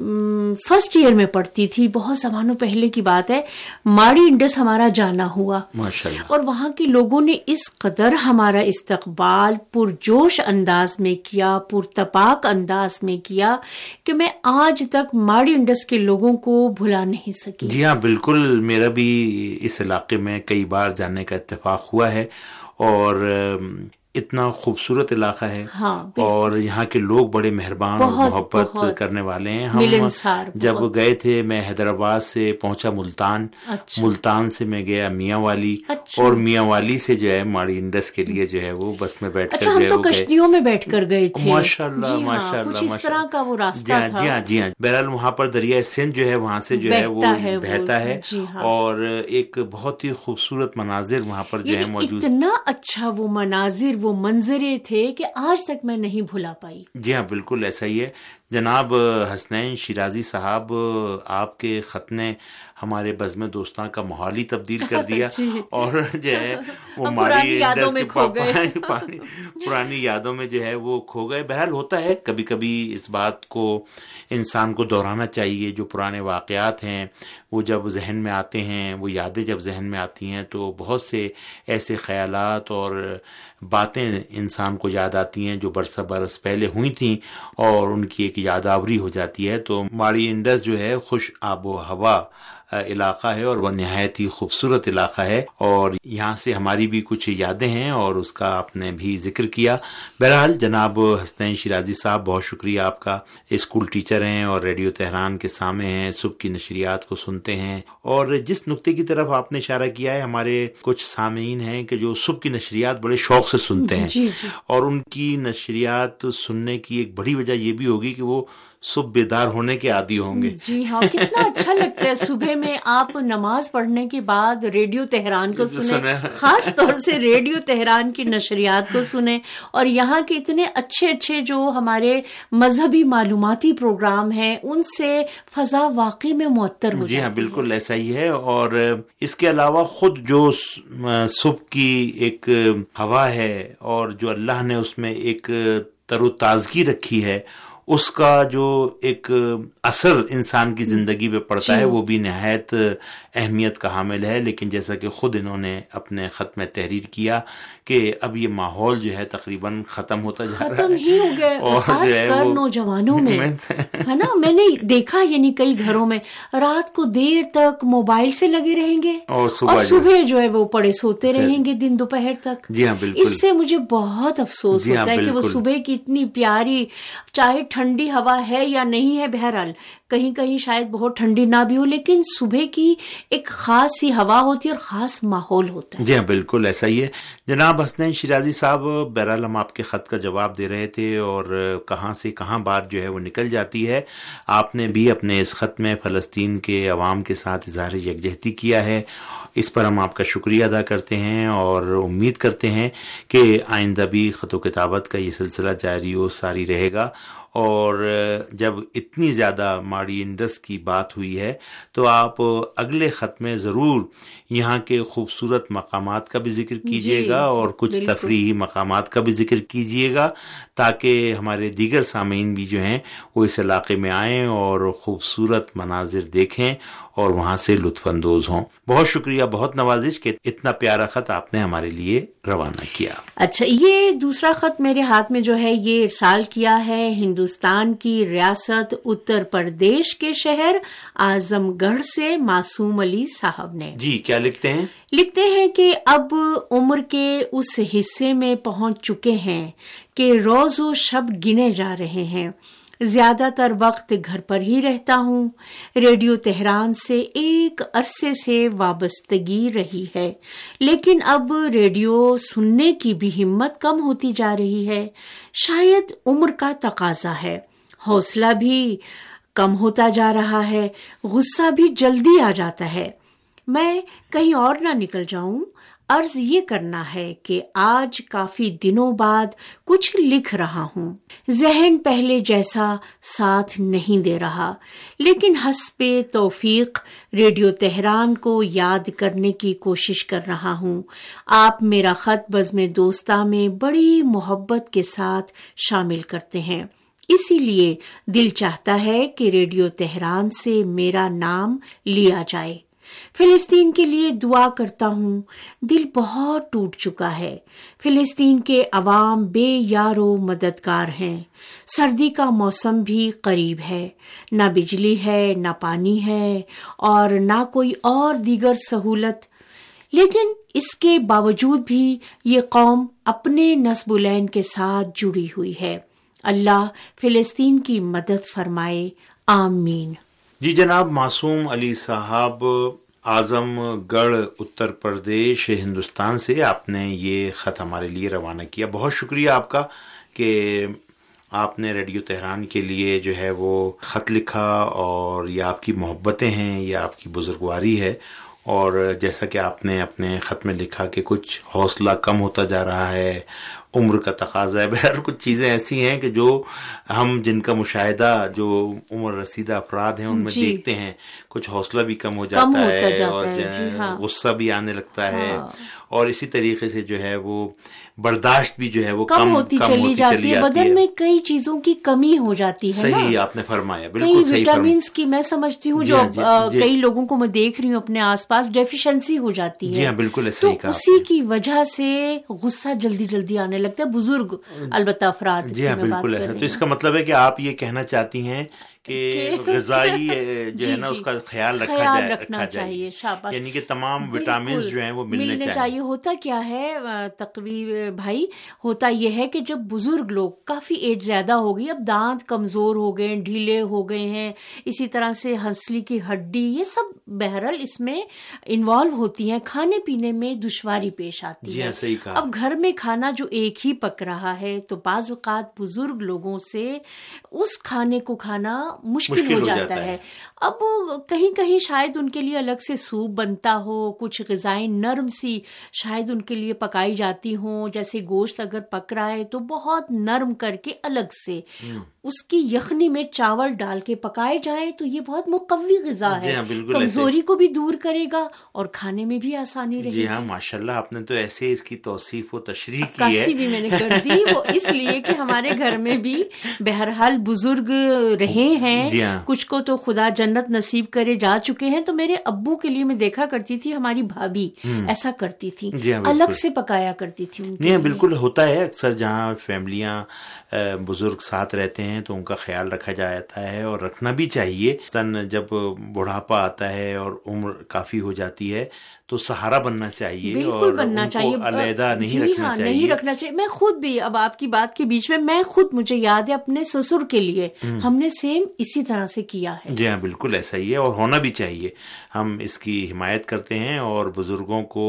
فرسٹ ایئر میں پڑھتی تھی، بہت زمانوں پہلے کی بات ہے. ماڑی انڈس ہمارا جانا ہوا اور وہاں کے لوگوں نے اس قدر ہمارا استقبال پرجوش انداز میں کیا، پرتپاک انداز میں کیا کہ میں آج تک ماڑی انڈس کے لوگوں کو بھلا نہیں سکی. جی ہاں، بالکل. میرا بھی اس علاقے میں کئی بار جانے کا اتفاق ہوا ہے اور اتنا خوبصورت علاقہ ہے. اور یہاں کے لوگ بڑے مہربان اور محبت کرنے والے ہیں. ہم جب گئے تھے، میں حیدرآباد سے پہنچا ملتان. ملتان سے میں گیا میاں والی اور میاں والی سے جو ہے ماڑی انڈس کے لیے جو ہے وہ بس میں بیٹھ کر ہم تو کشتیوں میں بیٹھ کر گئے تھے. ماشاءاللہ ماشاءاللہ اس طرح کا وہ راستہ تھا. جی ہاں. بہرحال وہاں پر دریائے سندھ جو ہے وہاں سے جو ہے وہ بہتا ہے اور ایک بہت ہی خوبصورت مناظر وہاں پر جو ہے موجود. اتنا اچھا وہ مناظر، وہ منظرے تھے کہ آج تک میں نہیں بھلا پائی. جی ہاں، بالکل ایسا ہی ہے. جناب حسنین شیرازی صاحب، آپ کے خط نے ہمارے بزم دوستاں کا ماحول ہی تبدیل کر دیا اور جو ہے وہ پرانی یادوں میں کھو گئے. پرانی یادوں میں جو ہے وہ کھو گئے. بہرحال ہوتا ہے، کبھی کبھی اس بات کو انسان کو دہرانا چاہیے. جو پرانے واقعات ہیں وہ جب ذہن میں آتے ہیں، وہ یادیں جب ذہن میں آتی ہیں تو بہت سے ایسے خیالات اور باتیں انسان کو یاد آتی ہیں جو برسہ برس پہلے ہوئی تھیں اور ان کی ایک یادآوری ہو جاتی ہے. تو ماڑی انڈس جو ہے خوش آب و ہوا علاقہ ہے اور وہ نہایت ہی خوبصورت علاقہ ہے اور یہاں سے ہماری بھی کچھ یادیں ہیں اور اس کا آپ نے بھی ذکر کیا. بہرحال جناب حسنین شیرازی صاحب، بہت شکریہ آپ کا. اسکول ٹیچر ہیں اور ریڈیو تہران کے سامنے ہیں، صبح کی نشریات کو سنتے ہیں اور جس نقطے کی طرف آپ نے اشارہ کیا ہے، ہمارے کچھ سامعین ہیں کہ جو صبح کی نشریات بڑے شوق سے سنتے ہیں اور ان کی نشریات سننے کی ایک بڑی وجہ یہ بھی ہوگی کہ وہ صبح بیدار ہونے کے عادی ہوں گے. جی ہاں، کتنا اچھا لگتا ہے صبح میں آپ نماز پڑھنے کے بعد ریڈیو تہران کو سنیں، خاص طور سے ریڈیو تہران کی نشریات کو سنیں اور یہاں کے اتنے اچھے اچھے جو ہمارے مذہبی معلوماتی پروگرام ہیں ان سے فضا واقعی میں معطر ہو جاتی ہے. جی ہاں، بالکل ایسا ہی ہے. اور اس کے علاوہ خود جو صبح کی ایک ہوا ہے اور جو اللہ نے اس میں ایک تر و تازگی رکھی ہے، اس کا جو ایک اثر انسان کی زندگی پہ پڑتا ہے وہ بھی نہایت اہمیت کا حامل ہے. لیکن جیسا کہ خود انہوں نے اپنے خط میں تحریر کیا کہ اب یہ ماحول جو ہے تقریباً ختم ہوتا جا رہا ہے، ختم ہی ہو گیا. اور خاص کر نوجوانوں میں ہے نا، میں نے دیکھا یعنی کئی گھروں میں رات کو دیر تک موبائل سے لگے رہیں گے اور صبح جو ہے وہ پڑے سوتے رہیں گے دن دوپہر تک. جی ہاں بالکل. اس سے مجھے بہت افسوس ہوتا ہے کہ وہ صبح کی اتنی پیاری، چاہے ٹھنڈی ہوا ہے یا نہیں ہے، بہرحال کہیں کہیں شاید بہت ٹھنڈی نہ بھی ہو، لیکن صبح کی ایک خاص سی ہوا ہوتی ہے اور خاص ماحول ہوتا ہے. جی ہاں بالکل ایسا ہی ہے. جناب حسنین شیرازی صاحب، بہرحال ہم آپ کے خط کا جواب دے رہے تھے اور کہاں سے کہاں بات جو ہے وہ نکل جاتی ہے. آپ نے بھی اپنے اس خط میں فلسطین کے عوام کے ساتھ اظہار یکجہتی کیا ہے. اس پر ہم آپ کا شکریہ ادا کرتے ہیں اور امید کرتے ہیں کہ آئندہ بھی خط و کتابت کا یہ سلسلہ جاری و ساری رہے گا. اور جب اتنی زیادہ ماڑی انڈس کی بات ہوئی ہے تو آپ اگلے خط میں ضرور یہاں کے خوبصورت مقامات کا بھی ذکر کیجیے گا اور کچھ تفریحی مقامات کا بھی ذکر کیجیے گا تاکہ ہمارے دیگر سامعین بھی جو ہیں وہ اس علاقے میں آئیں اور خوبصورت مناظر دیکھیں اور وہاں سے لطف اندوز ہوں. بہت شکریہ، بہت نوازش کہ اتنا پیارا خط آپ نے ہمارے لیے روانہ کیا. اچھا، یہ دوسرا خط میرے ہاتھ میں جو ہے یہ ارسال کیا ہے ہندوستان کی ریاست اتر پردیش کے شہر اعظم گڑھ سے معصوم علی صاحب نے. جی، کیا لکھتے ہیں؟ لکھتے ہیں کہ اب عمر کے اس حصے میں پہنچ چکے ہیں کہ روز و شب گنے جا رہے ہیں. زیادہ تر وقت گھر پر ہی رہتا ہوں. ریڈیو تہران سے ایک عرصے سے وابستگی رہی ہے، لیکن اب ریڈیو سننے کی بھی ہمت کم ہوتی جا رہی ہے. شاید عمر کا تقاضا ہے. حوصلہ بھی کم ہوتا جا رہا ہے، غصہ بھی جلدی آ جاتا ہے. میں کہیں اور نہ نکل جاؤں. عرض یہ کرنا ہے کہ آج کافی دنوں بعد کچھ لکھ رہا ہوں. ذہن پہلے جیسا ساتھ نہیں دے رہا، لیکن حسب توفیق ریڈیو تہران کو یاد کرنے کی کوشش کر رہا ہوں. آپ میرا خط بزم دوستہ میں بڑی محبت کے ساتھ شامل کرتے ہیں، اسی لیے دل چاہتا ہے کہ ریڈیو تہران سے میرا نام لیا جائے. فلسطین کے لیے دعا کرتا ہوں. دل بہت ٹوٹ چکا ہے. فلسطین کے عوام بے یار و مددگار ہیں. سردی کا موسم بھی قریب ہے. نہ بجلی ہے، نہ پانی ہے اور نہ کوئی اور دیگر سہولت، لیکن اس کے باوجود بھی یہ قوم اپنے نصب العین کے ساتھ جڑی ہوئی ہے. اللہ فلسطین کی مدد فرمائے، آمین. جی جناب، معصوم علی صاحب، اعظم گڑھ اتر پردیش ہندوستان سے آپ نے یہ خط ہمارے لیے روانہ کیا. بہت شکریہ آپ کا کہ آپ نے ریڈیو تہران کے لیے جو ہے وہ خط لکھا، اور یہ آپ کی محبتیں ہیں، یہ آپ کی بزرگواری ہے. اور جیسا کہ آپ نے اپنے خط میں لکھا کہ کچھ حوصلہ کم ہوتا جا رہا ہے، عمر کا تقاضا ہے. بہر کچھ چیزیں ایسی ہیں کہ جو ہم جن کا مشاہدہ جو عمر رسیدہ افراد ہیں ان میں دیکھتے ہیں، کچھ حوصلہ بھی کم ہو جاتا ہے اور غصہ بھی آنے لگتا ہے، اور اسی طریقے سے جو ہے وہ برداشت بھی جو ہے وہ کم ہوتی چلی جاتی ہے. بدن میں کئی چیزوں کی کمی ہو جاتی ہے. صحیح آپ نے فرمایا، بالکل صحیح. وٹامنس کی میں سمجھتی ہوں جو کئی لوگوں کو میں دیکھ رہی ہوں اپنے آس پاس ڈیفیشنسی ہو جاتی ہے. جی ہاں، بالکل ایسا ہی کہا. اسی کی وجہ سے غصہ جلدی جلدی آنے لگتا ہے بزرگ البتہ افراد. جی ہاں، بالکل ایسا. تو اس کا مطلب ہے کہ آپ یہ کہنا چاہتی ہیں کہ غذائی جو ہے نا اس کا خیال رکھنا چاہیے، یعنی کہ تمام وٹامنز جو ہیں وہ ملنے چاہیے. ہوتا کیا ہے تقوی بھائی، ہوتا یہ ہے کہ جب بزرگ لوگ کافی ایج زیادہ ہو گئی، اب دانت کمزور ہو گئے، ڈھیلے ہو گئے ہیں، اسی طرح سے ہنسلی کی ہڈی، یہ سب بہرحال اس میں انوالو ہوتی ہیں. کھانے پینے میں دشواری پیش آتی ہے. جی ہاں، صحیح کہا. اب گھر میں کھانا جو ایک ہی پک رہا ہے تو بعض اوقات بزرگ لوگوں سے اس کھانے کو کھانا مشکل ہو جاتا ہے. اب کہیں کہیں شاید ان کے لیے الگ سے سوپ بنتا ہو، کچھ غذائیں نرم سی شاید ان کے لیے پکائی جاتی ہوں، جیسے گوشت اگر پک رہا ہے تو بہت نرم کر کے الگ سے اس کی یخنی میں چاول ڈال کے پکائے جائیں تو یہ بہت مقوی غذا ہے. کمزوری کو بھی دور کرے گا اور کھانے میں بھی آسانی رہے گی. جی ہاں، ماشاءاللہ آپ نے تو ایسے اس کی توصیف و تشریح کی ہے. عکاسی بھی میں نے کر دی، وہ اس لیے کہ ہمارے گھر میں بھی بہرحال بزرگ رہے ہیں. جی ہاں. کچھ کو تو خدا جنت نصیب کرے جا چکے ہیں. تو میرے ابو کے لیے میں دیکھا کرتی تھی ہماری بھابھی ایسا کرتی تھی، الگ سے پکایا کرتی تھی. جی بالکل ہوتا ہے. اکثر جہاں فیملیاں بزرگ ساتھ رہتے ہیں تو ان کا خیال رکھا جاتا ہے اور رکھنا بھی چاہیے. جب بڑھاپا آتا ہے اور عمر کافی ہو جاتی ہے تو سہارا بننا چاہیے، بالکل بننا چاہیے، علیحدہ نہیں رکھنا چاہیے. نہیں رکھنا چاہیے. میں خود بھی اب آپ کی بات کے بیچ میں خود مجھے یاد ہے اپنے سسر کے لیے ہم نے سیم اسی طرح سے کیا ہے. جی ہاں، بالکل ایسا ہی ہے اور ہونا بھی چاہیے. ہم اس کی حمایت کرتے ہیں اور بزرگوں کو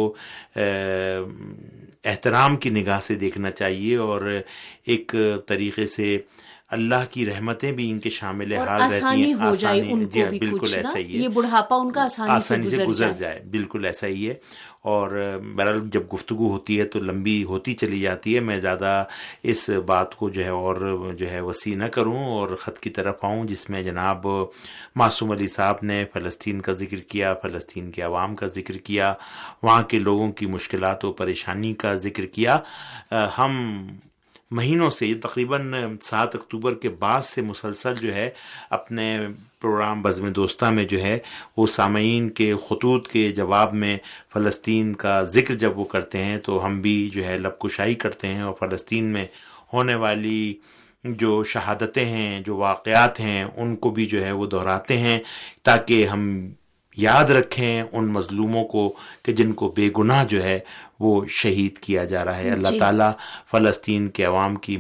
احترام کی نگاہ سے دیکھنا چاہیے اور ایک طریقے سے اللہ کی رحمتیں بھی ان کے شامل حال رہتی آسانی ہیں. ہو جائے ان کو بھی بالکل کچھ ایسا ہی ہے, یہ بڑھاپا ان کا آسانی سے گزر جائے. بالکل ایسا ہی ہے. اور بہرحال جب گفتگو ہوتی ہے تو لمبی ہوتی چلی جاتی ہے. میں زیادہ اس بات کو جو ہے اور جو ہے وسیع نہ کروں اور خط کی طرف آؤں, جس میں جناب معصوم علی صاحب نے فلسطین کا ذکر کیا, فلسطین کے عوام کا ذکر کیا, وہاں کے لوگوں کی مشکلات و پریشانی کا ذکر کیا. ہم مہینوں سے تقریباً 7 اکتوبر کے بعد سے مسلسل جو ہے اپنے پروگرام بزم دوستہ میں جو ہے وہ سامعین کے خطوط کے جواب میں فلسطین کا ذکر جب وہ کرتے ہیں تو ہم بھی جو ہے لب کشائی کرتے ہیں اور فلسطین میں ہونے والی جو شہادتیں ہیں, جو واقعات ہیں, ان کو بھی جو ہے وہ دہراتے ہیں تاکہ ہم یاد رکھیں ان مظلوموں کو کہ جن کو بے گناہ جو ہے وہ شہید کیا جا رہا ہے. اللہ تعالیٰ فلسطین کے عوام کی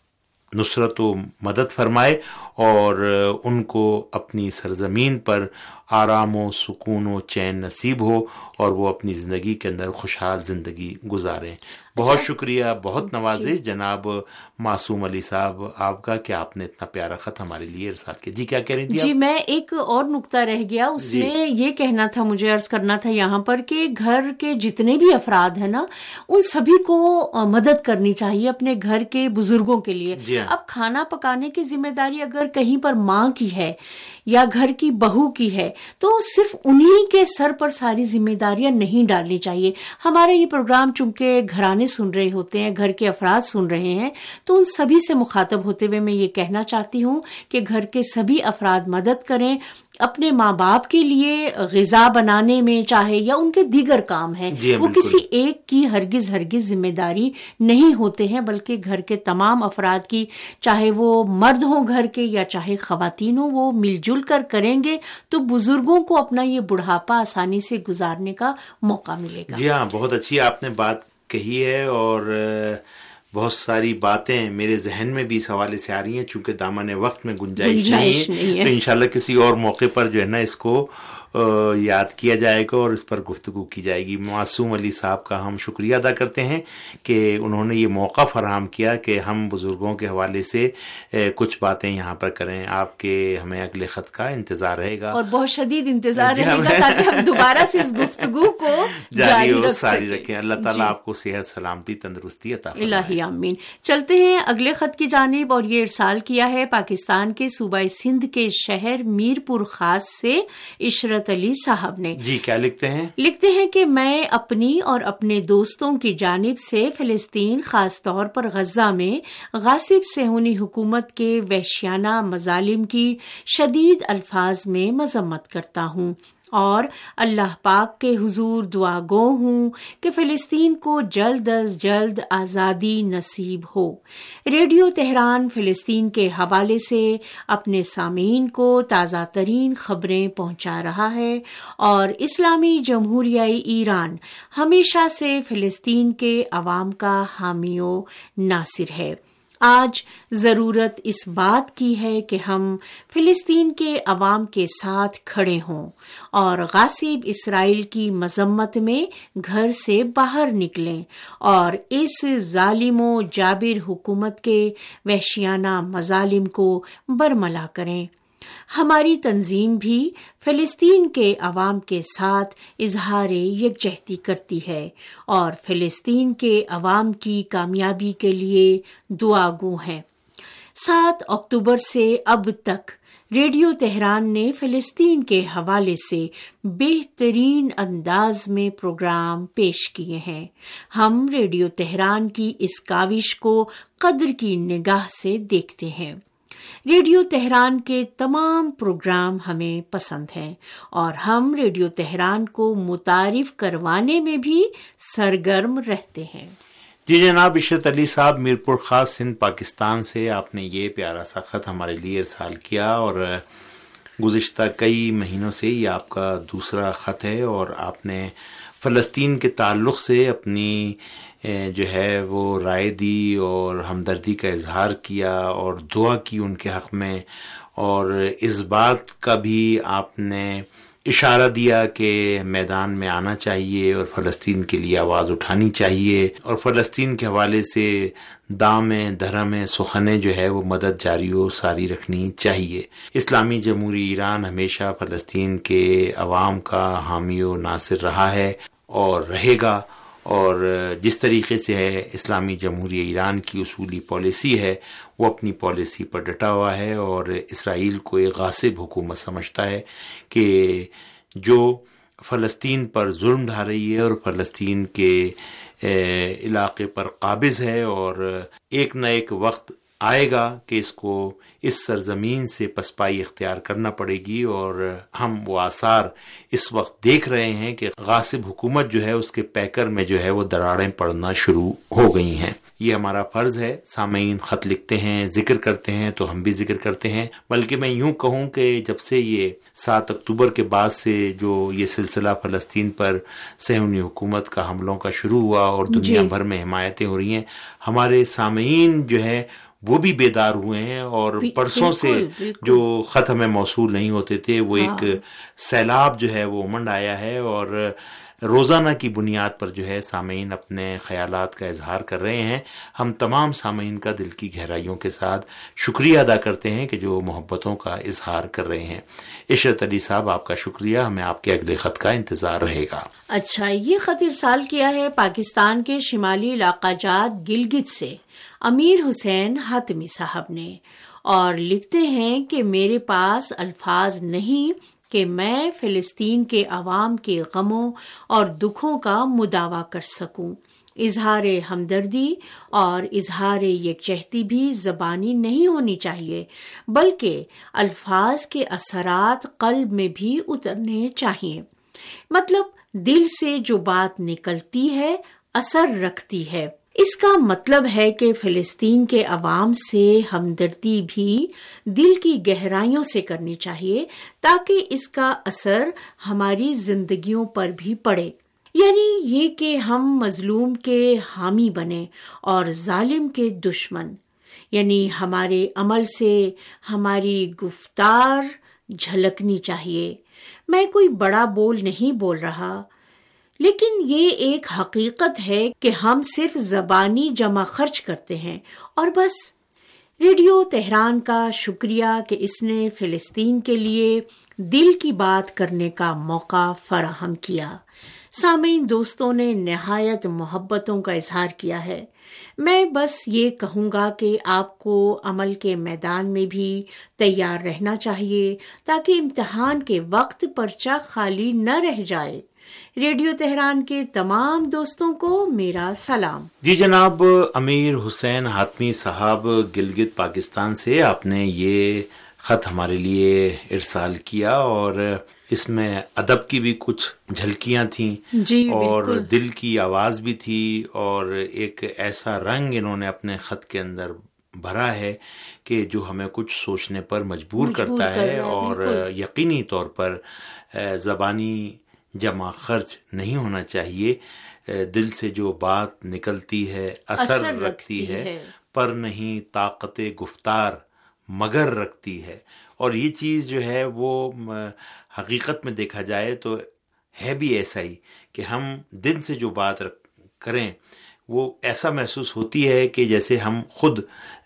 نصرت و مدد فرمائے اور ان کو اپنی سرزمین پر آرام و سکون و چین نصیب ہو اور وہ اپنی زندگی کے اندر خوشحال زندگی گزاریں. بہت شکریہ, بہت نوازش جناب معصوم علی صاحب آپ کا کہ آپ نے اتنا پیارا خط ہمارے لیے ارسال کیا. جی کیا کہہ رہی تھی؟ جی میں ایک اور نقطہ رہ گیا, اس میں یہ کہنا تھا, مجھے عرض کرنا تھا یہاں پر کہ گھر کے جتنے بھی افراد ہیں نا, ان سبھی کو مدد کرنی چاہیے اپنے گھر کے بزرگوں کے لیے. اب کھانا پکانے کی ذمہ داری اگر کہیں پر ماں کی ہے یا گھر کی بہو کی ہے تو صرف انہی کے سر پر ساری ذمہ داریاں نہیں ڈالنی چاہیے. ہمارا یہ پروگرام چونکہ گھرانے سن رہے ہوتے ہیں, گھر کے افراد سن رہے ہیں, تو ان سبھی سے مخاطب ہوتے ہوئے میں یہ کہنا چاہتی ہوں کہ گھر کے سبھی افراد مدد کریں اپنے ماں باپ کے لیے غذا بنانے میں, چاہے یا ان کے دیگر کام ہیں. وہ کسی ایک کی ہرگز ذمہ داری نہیں ہوتے ہیں, بلکہ گھر کے تمام افراد کی, چاہے وہ مرد ہوں گھر کے یا چاہے خواتین ہوں, وہ مل جل کر کریں گے تو بزرگوں کو اپنا یہ بڑھاپا آسانی سے گزارنے کا موقع ملے گا. جی ہاں, بہت اچھی آپ نے بات کہی ہے اور بہت ساری باتیں میرے ذہن میں بھی اس حوالے سے آ رہی ہیں. چونکہ دامن وقت میں گنجائش نہیں ہے تو انشاءاللہ کسی اور موقع پر جو ہے نا اس کو یاد کیا جائے گا اور اس پر گفتگو کی جائے گی. معصوم علی صاحب کا ہم شکریہ ادا کرتے ہیں کہ انہوں نے یہ موقع فراہم کیا کہ ہم بزرگوں کے حوالے سے کچھ باتیں یہاں پر کریں. آپ کے ہمیں اگلے خط کا انتظار رہے گا, اور بہت شدید انتظار رہے گا تاکہ ہم دوبارہ سے اس گفتگو کو جاری رکھیں. اللہ تعالیٰ آپ کو صحت, سلامتی, تندرستی عطا فرمائے. الہی آمین. چلتے ہیں اگلے خط کی جانب, اور یہ ارسال کیا ہے پاکستان کے صوبہ سندھ کے شہر میر پور خاص سے عشرت علی صاحب نے. جی کیا لکھتے ہیں؟ لکھتے ہیں کہ میں اپنی اور اپنے دوستوں کی جانب سے فلسطین, خاص طور پر غزہ میں غاصب صہیونی حکومت کے وحشیانہ مظالم کی شدید الفاظ میں مذمت کرتا ہوں اور اللہ پاک کے حضور دعا گو ہوں کہ فلسطین کو جلد از جلد آزادی نصیب ہو. ریڈیو تہران فلسطین کے حوالے سے اپنے سامعین کو تازہ ترین خبریں پہنچا رہا ہے اور اسلامی جمہوریہ ایران ہمیشہ سے فلسطین کے عوام کا حامی و ناصر ہے. آج ضرورت اس بات کی ہے کہ ہم فلسطین کے عوام کے ساتھ کھڑے ہوں اور غاصب اسرائیل کی مذمت میں گھر سے باہر نکلیں اور اس ظالم و جابر حکومت کے وحشیانہ مظالم کو برملا کریں. ہماری تنظیم بھی فلسطین کے عوام کے ساتھ اظہار یکجہتی کرتی ہے اور فلسطین کے عوام کی کامیابی کے لیے دعا گو ہیں. 7 اکتوبر سے اب تک ریڈیو تہران نے فلسطین کے حوالے سے بہترین انداز میں پروگرام پیش کیے ہیں. ہم ریڈیو تہران کی اس کاوش کو قدر کی نگاہ سے دیکھتے ہیں. ریڈیو تہران کے تمام پروگرام ہمیں پسند ہیں اور ہم ریڈیو تہران کو متعارف کروانے میں بھی سرگرم رہتے ہیں. جی جناب عشرت علی صاحب میرپور خاص سندھ پاکستان سے آپ نے یہ پیارا سا خط ہمارے لیے ارسال کیا اور گزشتہ کئی مہینوں سے یہ آپ کا دوسرا خط ہے اور آپ نے فلسطین کے تعلق سے اپنی جو ہے وہ رائے دی اور ہمدردی کا اظہار کیا اور دعا کی ان کے حق میں اور اس بات کا بھی آپ نے اشارہ دیا کہ میدان میں آنا چاہیے اور فلسطین کے لیے آواز اٹھانی چاہیے، اور فلسطین کے حوالے سے دامیں دھرمیں سخنیں جو ہے وہ مدد جاری و ساری رکھنی چاہیے۔ اسلامی جمہوریہ ایران ہمیشہ فلسطین کے عوام کا حامی و ناصر رہا ہے اور رہے گا، اور جس طریقے سے ہے اسلامی جمہوریہ ایران کی اصولی پالیسی ہے وہ اپنی پالیسی پر ڈٹا ہوا ہے، اور اسرائیل کو ایک غاصب حکومت سمجھتا ہے کہ جو فلسطین پر ظلم ڈھا رہی ہے اور فلسطین کے علاقے پر قابض ہے، اور ایک نہ ایک وقت آئے گا کہ اس کو اس سرزمین سے پسپائی اختیار کرنا پڑے گی، اور ہم وہ آثار اس وقت دیکھ رہے ہیں کہ غاصب حکومت جو ہے اس کے پیکر میں جو ہے وہ دراڑیں پڑنا شروع ہو گئی ہیں۔ یہ ہمارا فرض ہے، سامعین خط لکھتے ہیں، ذکر کرتے ہیں تو ہم بھی ذکر کرتے ہیں، بلکہ میں یوں کہوں کہ جب سے یہ 7 اکتوبر کے بعد سے جو یہ سلسلہ فلسطین پر صہیونی حکومت کا حملوں کا شروع ہوا اور دنیا بھر میں حمایتیں ہو رہی ہیں، ہمارے سامعین جو ہیں وہ بھی بیدار ہوئے ہیں، اور پرسوں سے جو خط ہمیں موصول نہیں ہوتے تھے وہ ایک سیلاب جو ہے وہ امنڈ آیا ہے، اور روزانہ کی بنیاد پر جو ہے سامعین اپنے خیالات کا اظہار کر رہے ہیں۔ ہم تمام سامعین کا دل کی گہرائیوں کے ساتھ شکریہ ادا کرتے ہیں کہ جو محبتوں کا اظہار کر رہے ہیں۔ عشرت علی صاحب آپ کا شکریہ، ہمیں آپ کے اگلے خط کا انتظار رہے گا۔ اچھا، یہ خط ارسال کیا ہے پاکستان کے شمالی علاقہ جات گلگت سے امیر حسین حاتمی صاحب نے، اور لکھتے ہیں کہ میرے پاس الفاظ نہیں کہ میں فلسطین کے عوام کے غموں اور دکھوں کا مداوع کر سکوں۔ اظہار ہمدردی اور اظہار یکجہتی بھی زبانی نہیں ہونی چاہیے، بلکہ الفاظ کے اثرات قلب میں بھی اترنے چاہیے۔ مطلب دل سے جو بات نکلتی ہے اثر رکھتی ہے۔ اس کا مطلب ہے کہ فلسطین کے عوام سے ہمدردی بھی دل کی گہرائیوں سے کرنی چاہیے تاکہ اس کا اثر ہماری زندگیوں پر بھی پڑے، یعنی یہ کہ ہم مظلوم کے حامی بنیں اور ظالم کے دشمن، یعنی ہمارے عمل سے ہماری گفتار جھلکنی چاہیے۔ میں کوئی بڑا بول نہیں بول رہا، لیکن یہ ایک حقیقت ہے کہ ہم صرف زبانی جمع خرچ کرتے ہیں اور بس۔ ریڈیو تہران کا شکریہ کہ اس نے فلسطین کے لیے دل کی بات کرنے کا موقع فراہم کیا۔ سامعین دوستوں نے نہایت محبتوں کا اظہار کیا ہے۔ میں بس یہ کہوں گا کہ آپ کو عمل کے میدان میں بھی تیار رہنا چاہیے تاکہ امتحان کے وقت پرچہ خالی نہ رہ جائے۔ ریڈیو تہران کے تمام دوستوں کو میرا سلام۔ جی جناب امیر حسین حاتمی صاحب گلگت پاکستان سے آپ نے یہ خط ہمارے لیے ارسال کیا، اور اس میں ادب کی بھی کچھ جھلکیاں تھیں جی اور بالکل، دل کی آواز بھی تھی، اور ایک ایسا رنگ انہوں نے اپنے خط کے اندر بھرا ہے کہ جو ہمیں کچھ سوچنے پر مجبور کرتا ہے، اور یقینی طور پر زبانی جمع خرچ نہیں ہونا چاہیے۔ دل سے جو بات نکلتی ہے اثر رکھتی ہے، پر نہیں طاقت گفتار مگر رکھتی ہے، اور یہ چیز جو ہے وہ حقیقت میں دیکھا جائے تو ہے بھی ایسا ہی کہ ہم دل سے جو بات کریں وہ ایسا محسوس ہوتی ہے کہ جیسے ہم خود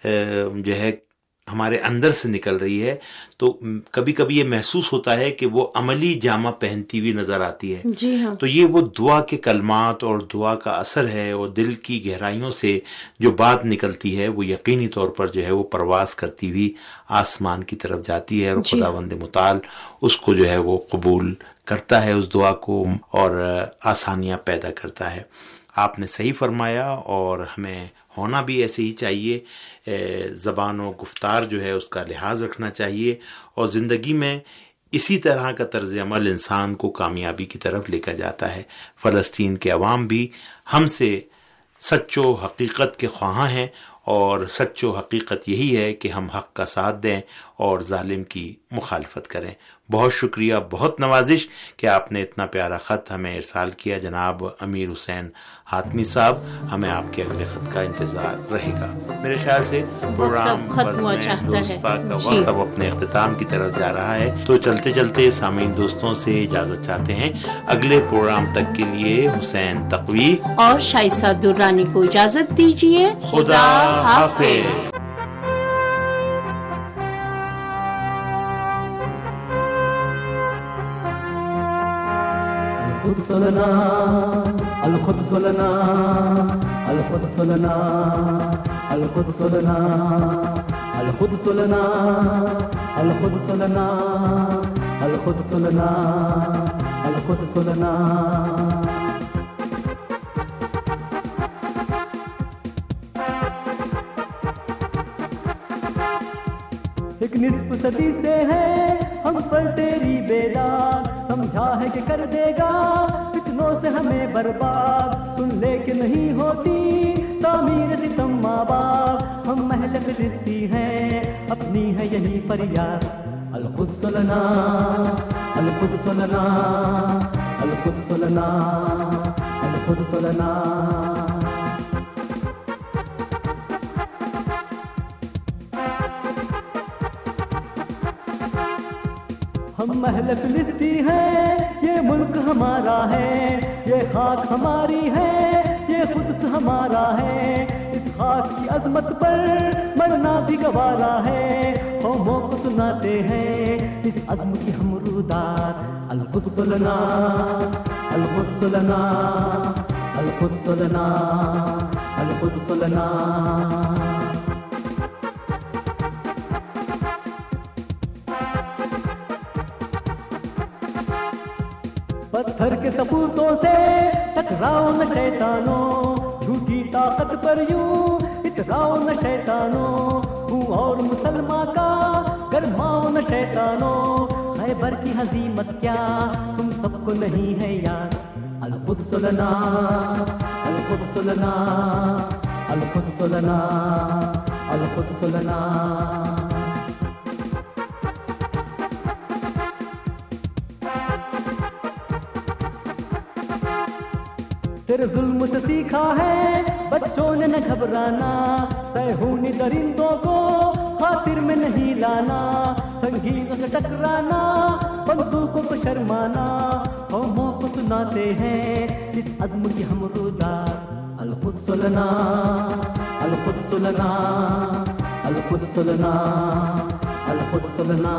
جو ہے ہمارے اندر سے نکل رہی ہے، تو کبھی کبھی یہ محسوس ہوتا ہے کہ وہ عملی جامہ پہنتی ہوئی نظر آتی ہے۔ جی ہاں، تو یہ وہ دعا کے کلمات اور دعا کا اثر ہے، اور دل کی گہرائیوں سے جو بات نکلتی ہے وہ یقینی طور پر جو ہے وہ پرواز کرتی ہوئی آسمان کی طرف جاتی ہے، اور خداوند متعال اس کو جو ہے وہ قبول کرتا ہے اس دعا کو، اور آسانیاں پیدا کرتا ہے۔ آپ نے صحیح فرمایا، اور ہمیں ہونا بھی ایسے ہی چاہیے۔ زبان و گفتار جو ہے اس کا لحاظ رکھنا چاہیے، اور زندگی میں اسی طرح کا طرز عمل انسان کو کامیابی کی طرف لے کر جاتا ہے۔ فلسطین کے عوام بھی ہم سے سچ و حقیقت کے خواہاں ہیں، اور سچ و حقیقت یہی ہے کہ ہم حق کا ساتھ دیں اور ظالم کی مخالفت کریں۔ بہت شکریہ، بہت نوازش کہ آپ نے اتنا پیارا خط ہمیں ارسال کیا جناب امیر حسین حاتمی صاحب. ہمیں آپ کے اگلے خط کا انتظار رہے گا. میرے خیال سے پروگرام دوستہ کا وقت اب اپنے اختتام کی طرف جا رہا ہے، تو چلتے چلتے سامعین دوستوں سے اجازت چاہتے ہیں. اگلے پروگرام تک کے لیے حسین تقوی اور شائستہ درانی کو اجازت دیجیے. خدا حافظ. القدس لنا القدس لنا القدس لنا القدس لنا القدس لنا القدس لنا القدس لنا. ایک نصف صدی سے ہے ہم پر تیری بیداد، سمجھا ہے کہ کر دے گا فتنوں سے ہمیں برباد. سن لے کہ نہیں ہوتی تعمیر ستم آباد، ہم اہل فلسطی ہیں اپنی ہے یہی فریاد. القدس لنا القدس لنا القدس لنا القدس لنا. ہم اہل فلسطی ہیں، یہ ملک ہمارا ہے، یہ خاک ہماری ہے، یہ قدس ہمارا ہے. اس خاک کی عظمت پر مرنا بھی گوارا ہے. قوموں کو سناتے ہیں اس عزم کی ہم رودات. القدس لنا القدس لنا القدس لنا القدس لنا. پتھر کے ثبوتوں سے ٹکراؤ نہ شیطانوں، جھوٹی طاقت پر یوں اتراؤ نہ شیطانوں. ہوں اور مسلمان کا گرماؤ نہ شیطانوں. خیبر کی ہزیمت کیا تم سب کو نہیں ہے یاد. القدس لنا القدس لنا القدس لنا القدس لنا. تیرے ظلم سے سیکھا ہے بچوں نے نہ گھبرانا، سیہونی درندوں کو خاطر میں نہیں لانا. سنگینوں سے ٹکرانا، بندوقوں کو شرمانا. قوموں کو سناتے ہیں اس عزم کی ہم رودات. القدس لنا القدس لنا القدس لنا القدس لنا.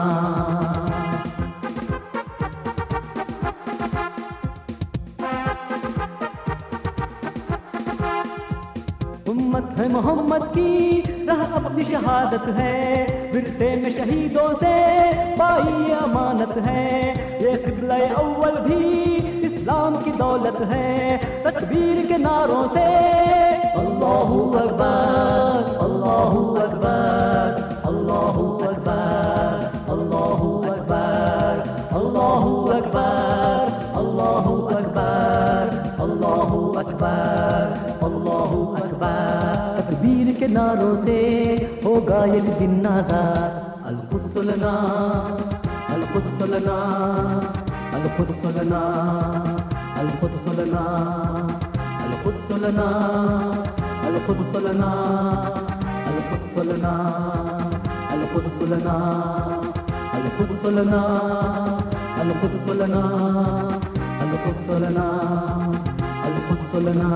امت ہے محمد کی راہ اپنی شہادت ہے، ورثے میں شہیدوں سے پائی امانت ہے. یہ قبلہ اول بھی اسلام کی دولت ہے، تکبیر کے نعروں سے اللہ اکبر اللہ اکبر اللہ اکبر اللہ اکبر اللہ اکبر اللہ اکبر اللہ اکبر اللہ اکبر. تکبیر کے نعروں سے ہوگا یہ دن آزاد. القدس لنا القدس لنا القدس لنا القدس لنا القدس لنا القدس لنا القدس لنا القدس لنا القدس لنا القدس لنا القدس لنا القدس لنا.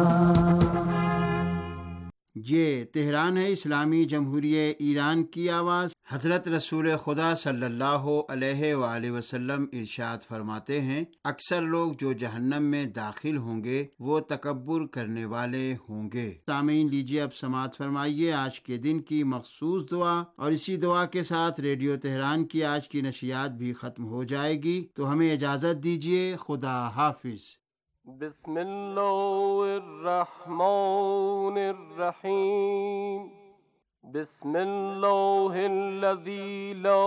یہ تہران ہے، اسلامی جمہوریہ ایران کی آواز. حضرت رسول خدا صلی اللہ علیہ وآلہ وسلم ارشاد فرماتے ہیں، اکثر لوگ جو جہنم میں داخل ہوں گے وہ تکبر کرنے والے ہوں گے. سامعین لیجیے اب سماعت فرمائیے آج کے دن کی مخصوص دعا، اور اسی دعا کے ساتھ ریڈیو تہران کی آج کی نشریات بھی ختم ہو جائے گی. تو ہمیں اجازت دیجیے. خدا حافظ. بسم اللہ الرحمن الرحیم. بسم اللہ الذی لا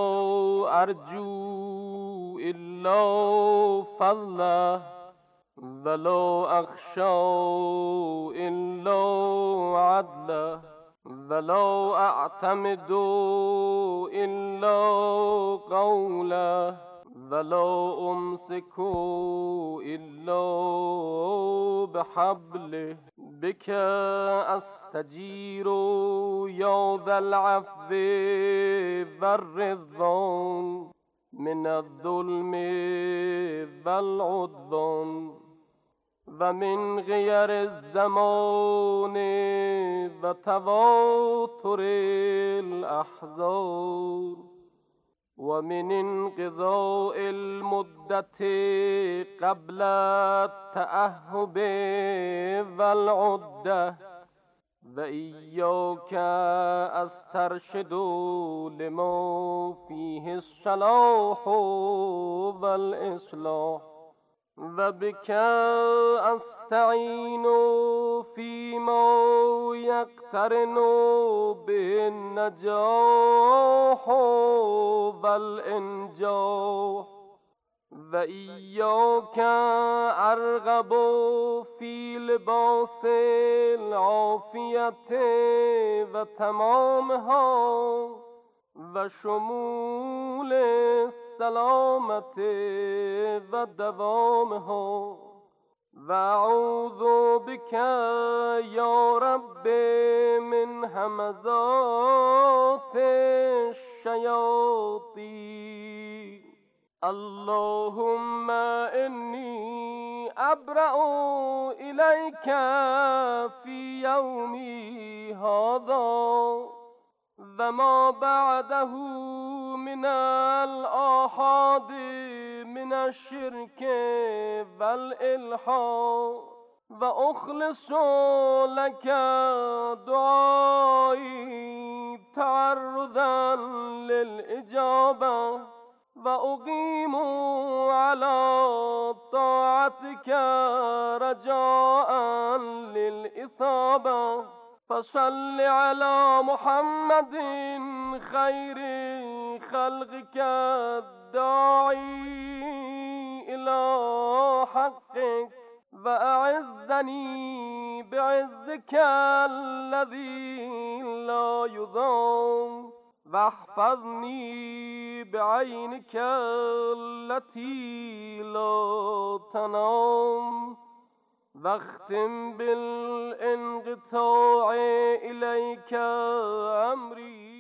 ارجو الا فضلہ ولا اخشى الا عدلہ ولا اعتمد الا قولہ ولا أمسكوا إلا بحبله بك أستجير يا ذا العفو والرضوان من الظلم والعدوان ومن غير الزمان وتواتر الأحزان ومن انقضاء المدة قبل التأهب والعدة وإياك أسترشد لما فيه الصلاح والإصلاح وبك أستعين فيما يقترن به النجاح والإنجاح وإياك أرغب في لباس العافية وتمامها وشمول السلامة ودوامها وأعوذ بك يا رب من همزات الشياطين اللهم إني أبرأ إليك في يومي هذا وما بعده من الآحاد من الشرك والإلحاد وأخلص لك دعائي تعرضا للإجابة وأقيم على طاعتك رجاء للإثابة فصل على محمد خير خلقك الداعي إلى حقك وأعزني بعزك الذي لا يضام واحفظني بعينك التي لا تنام واختم بالانقطاع إليك أمري.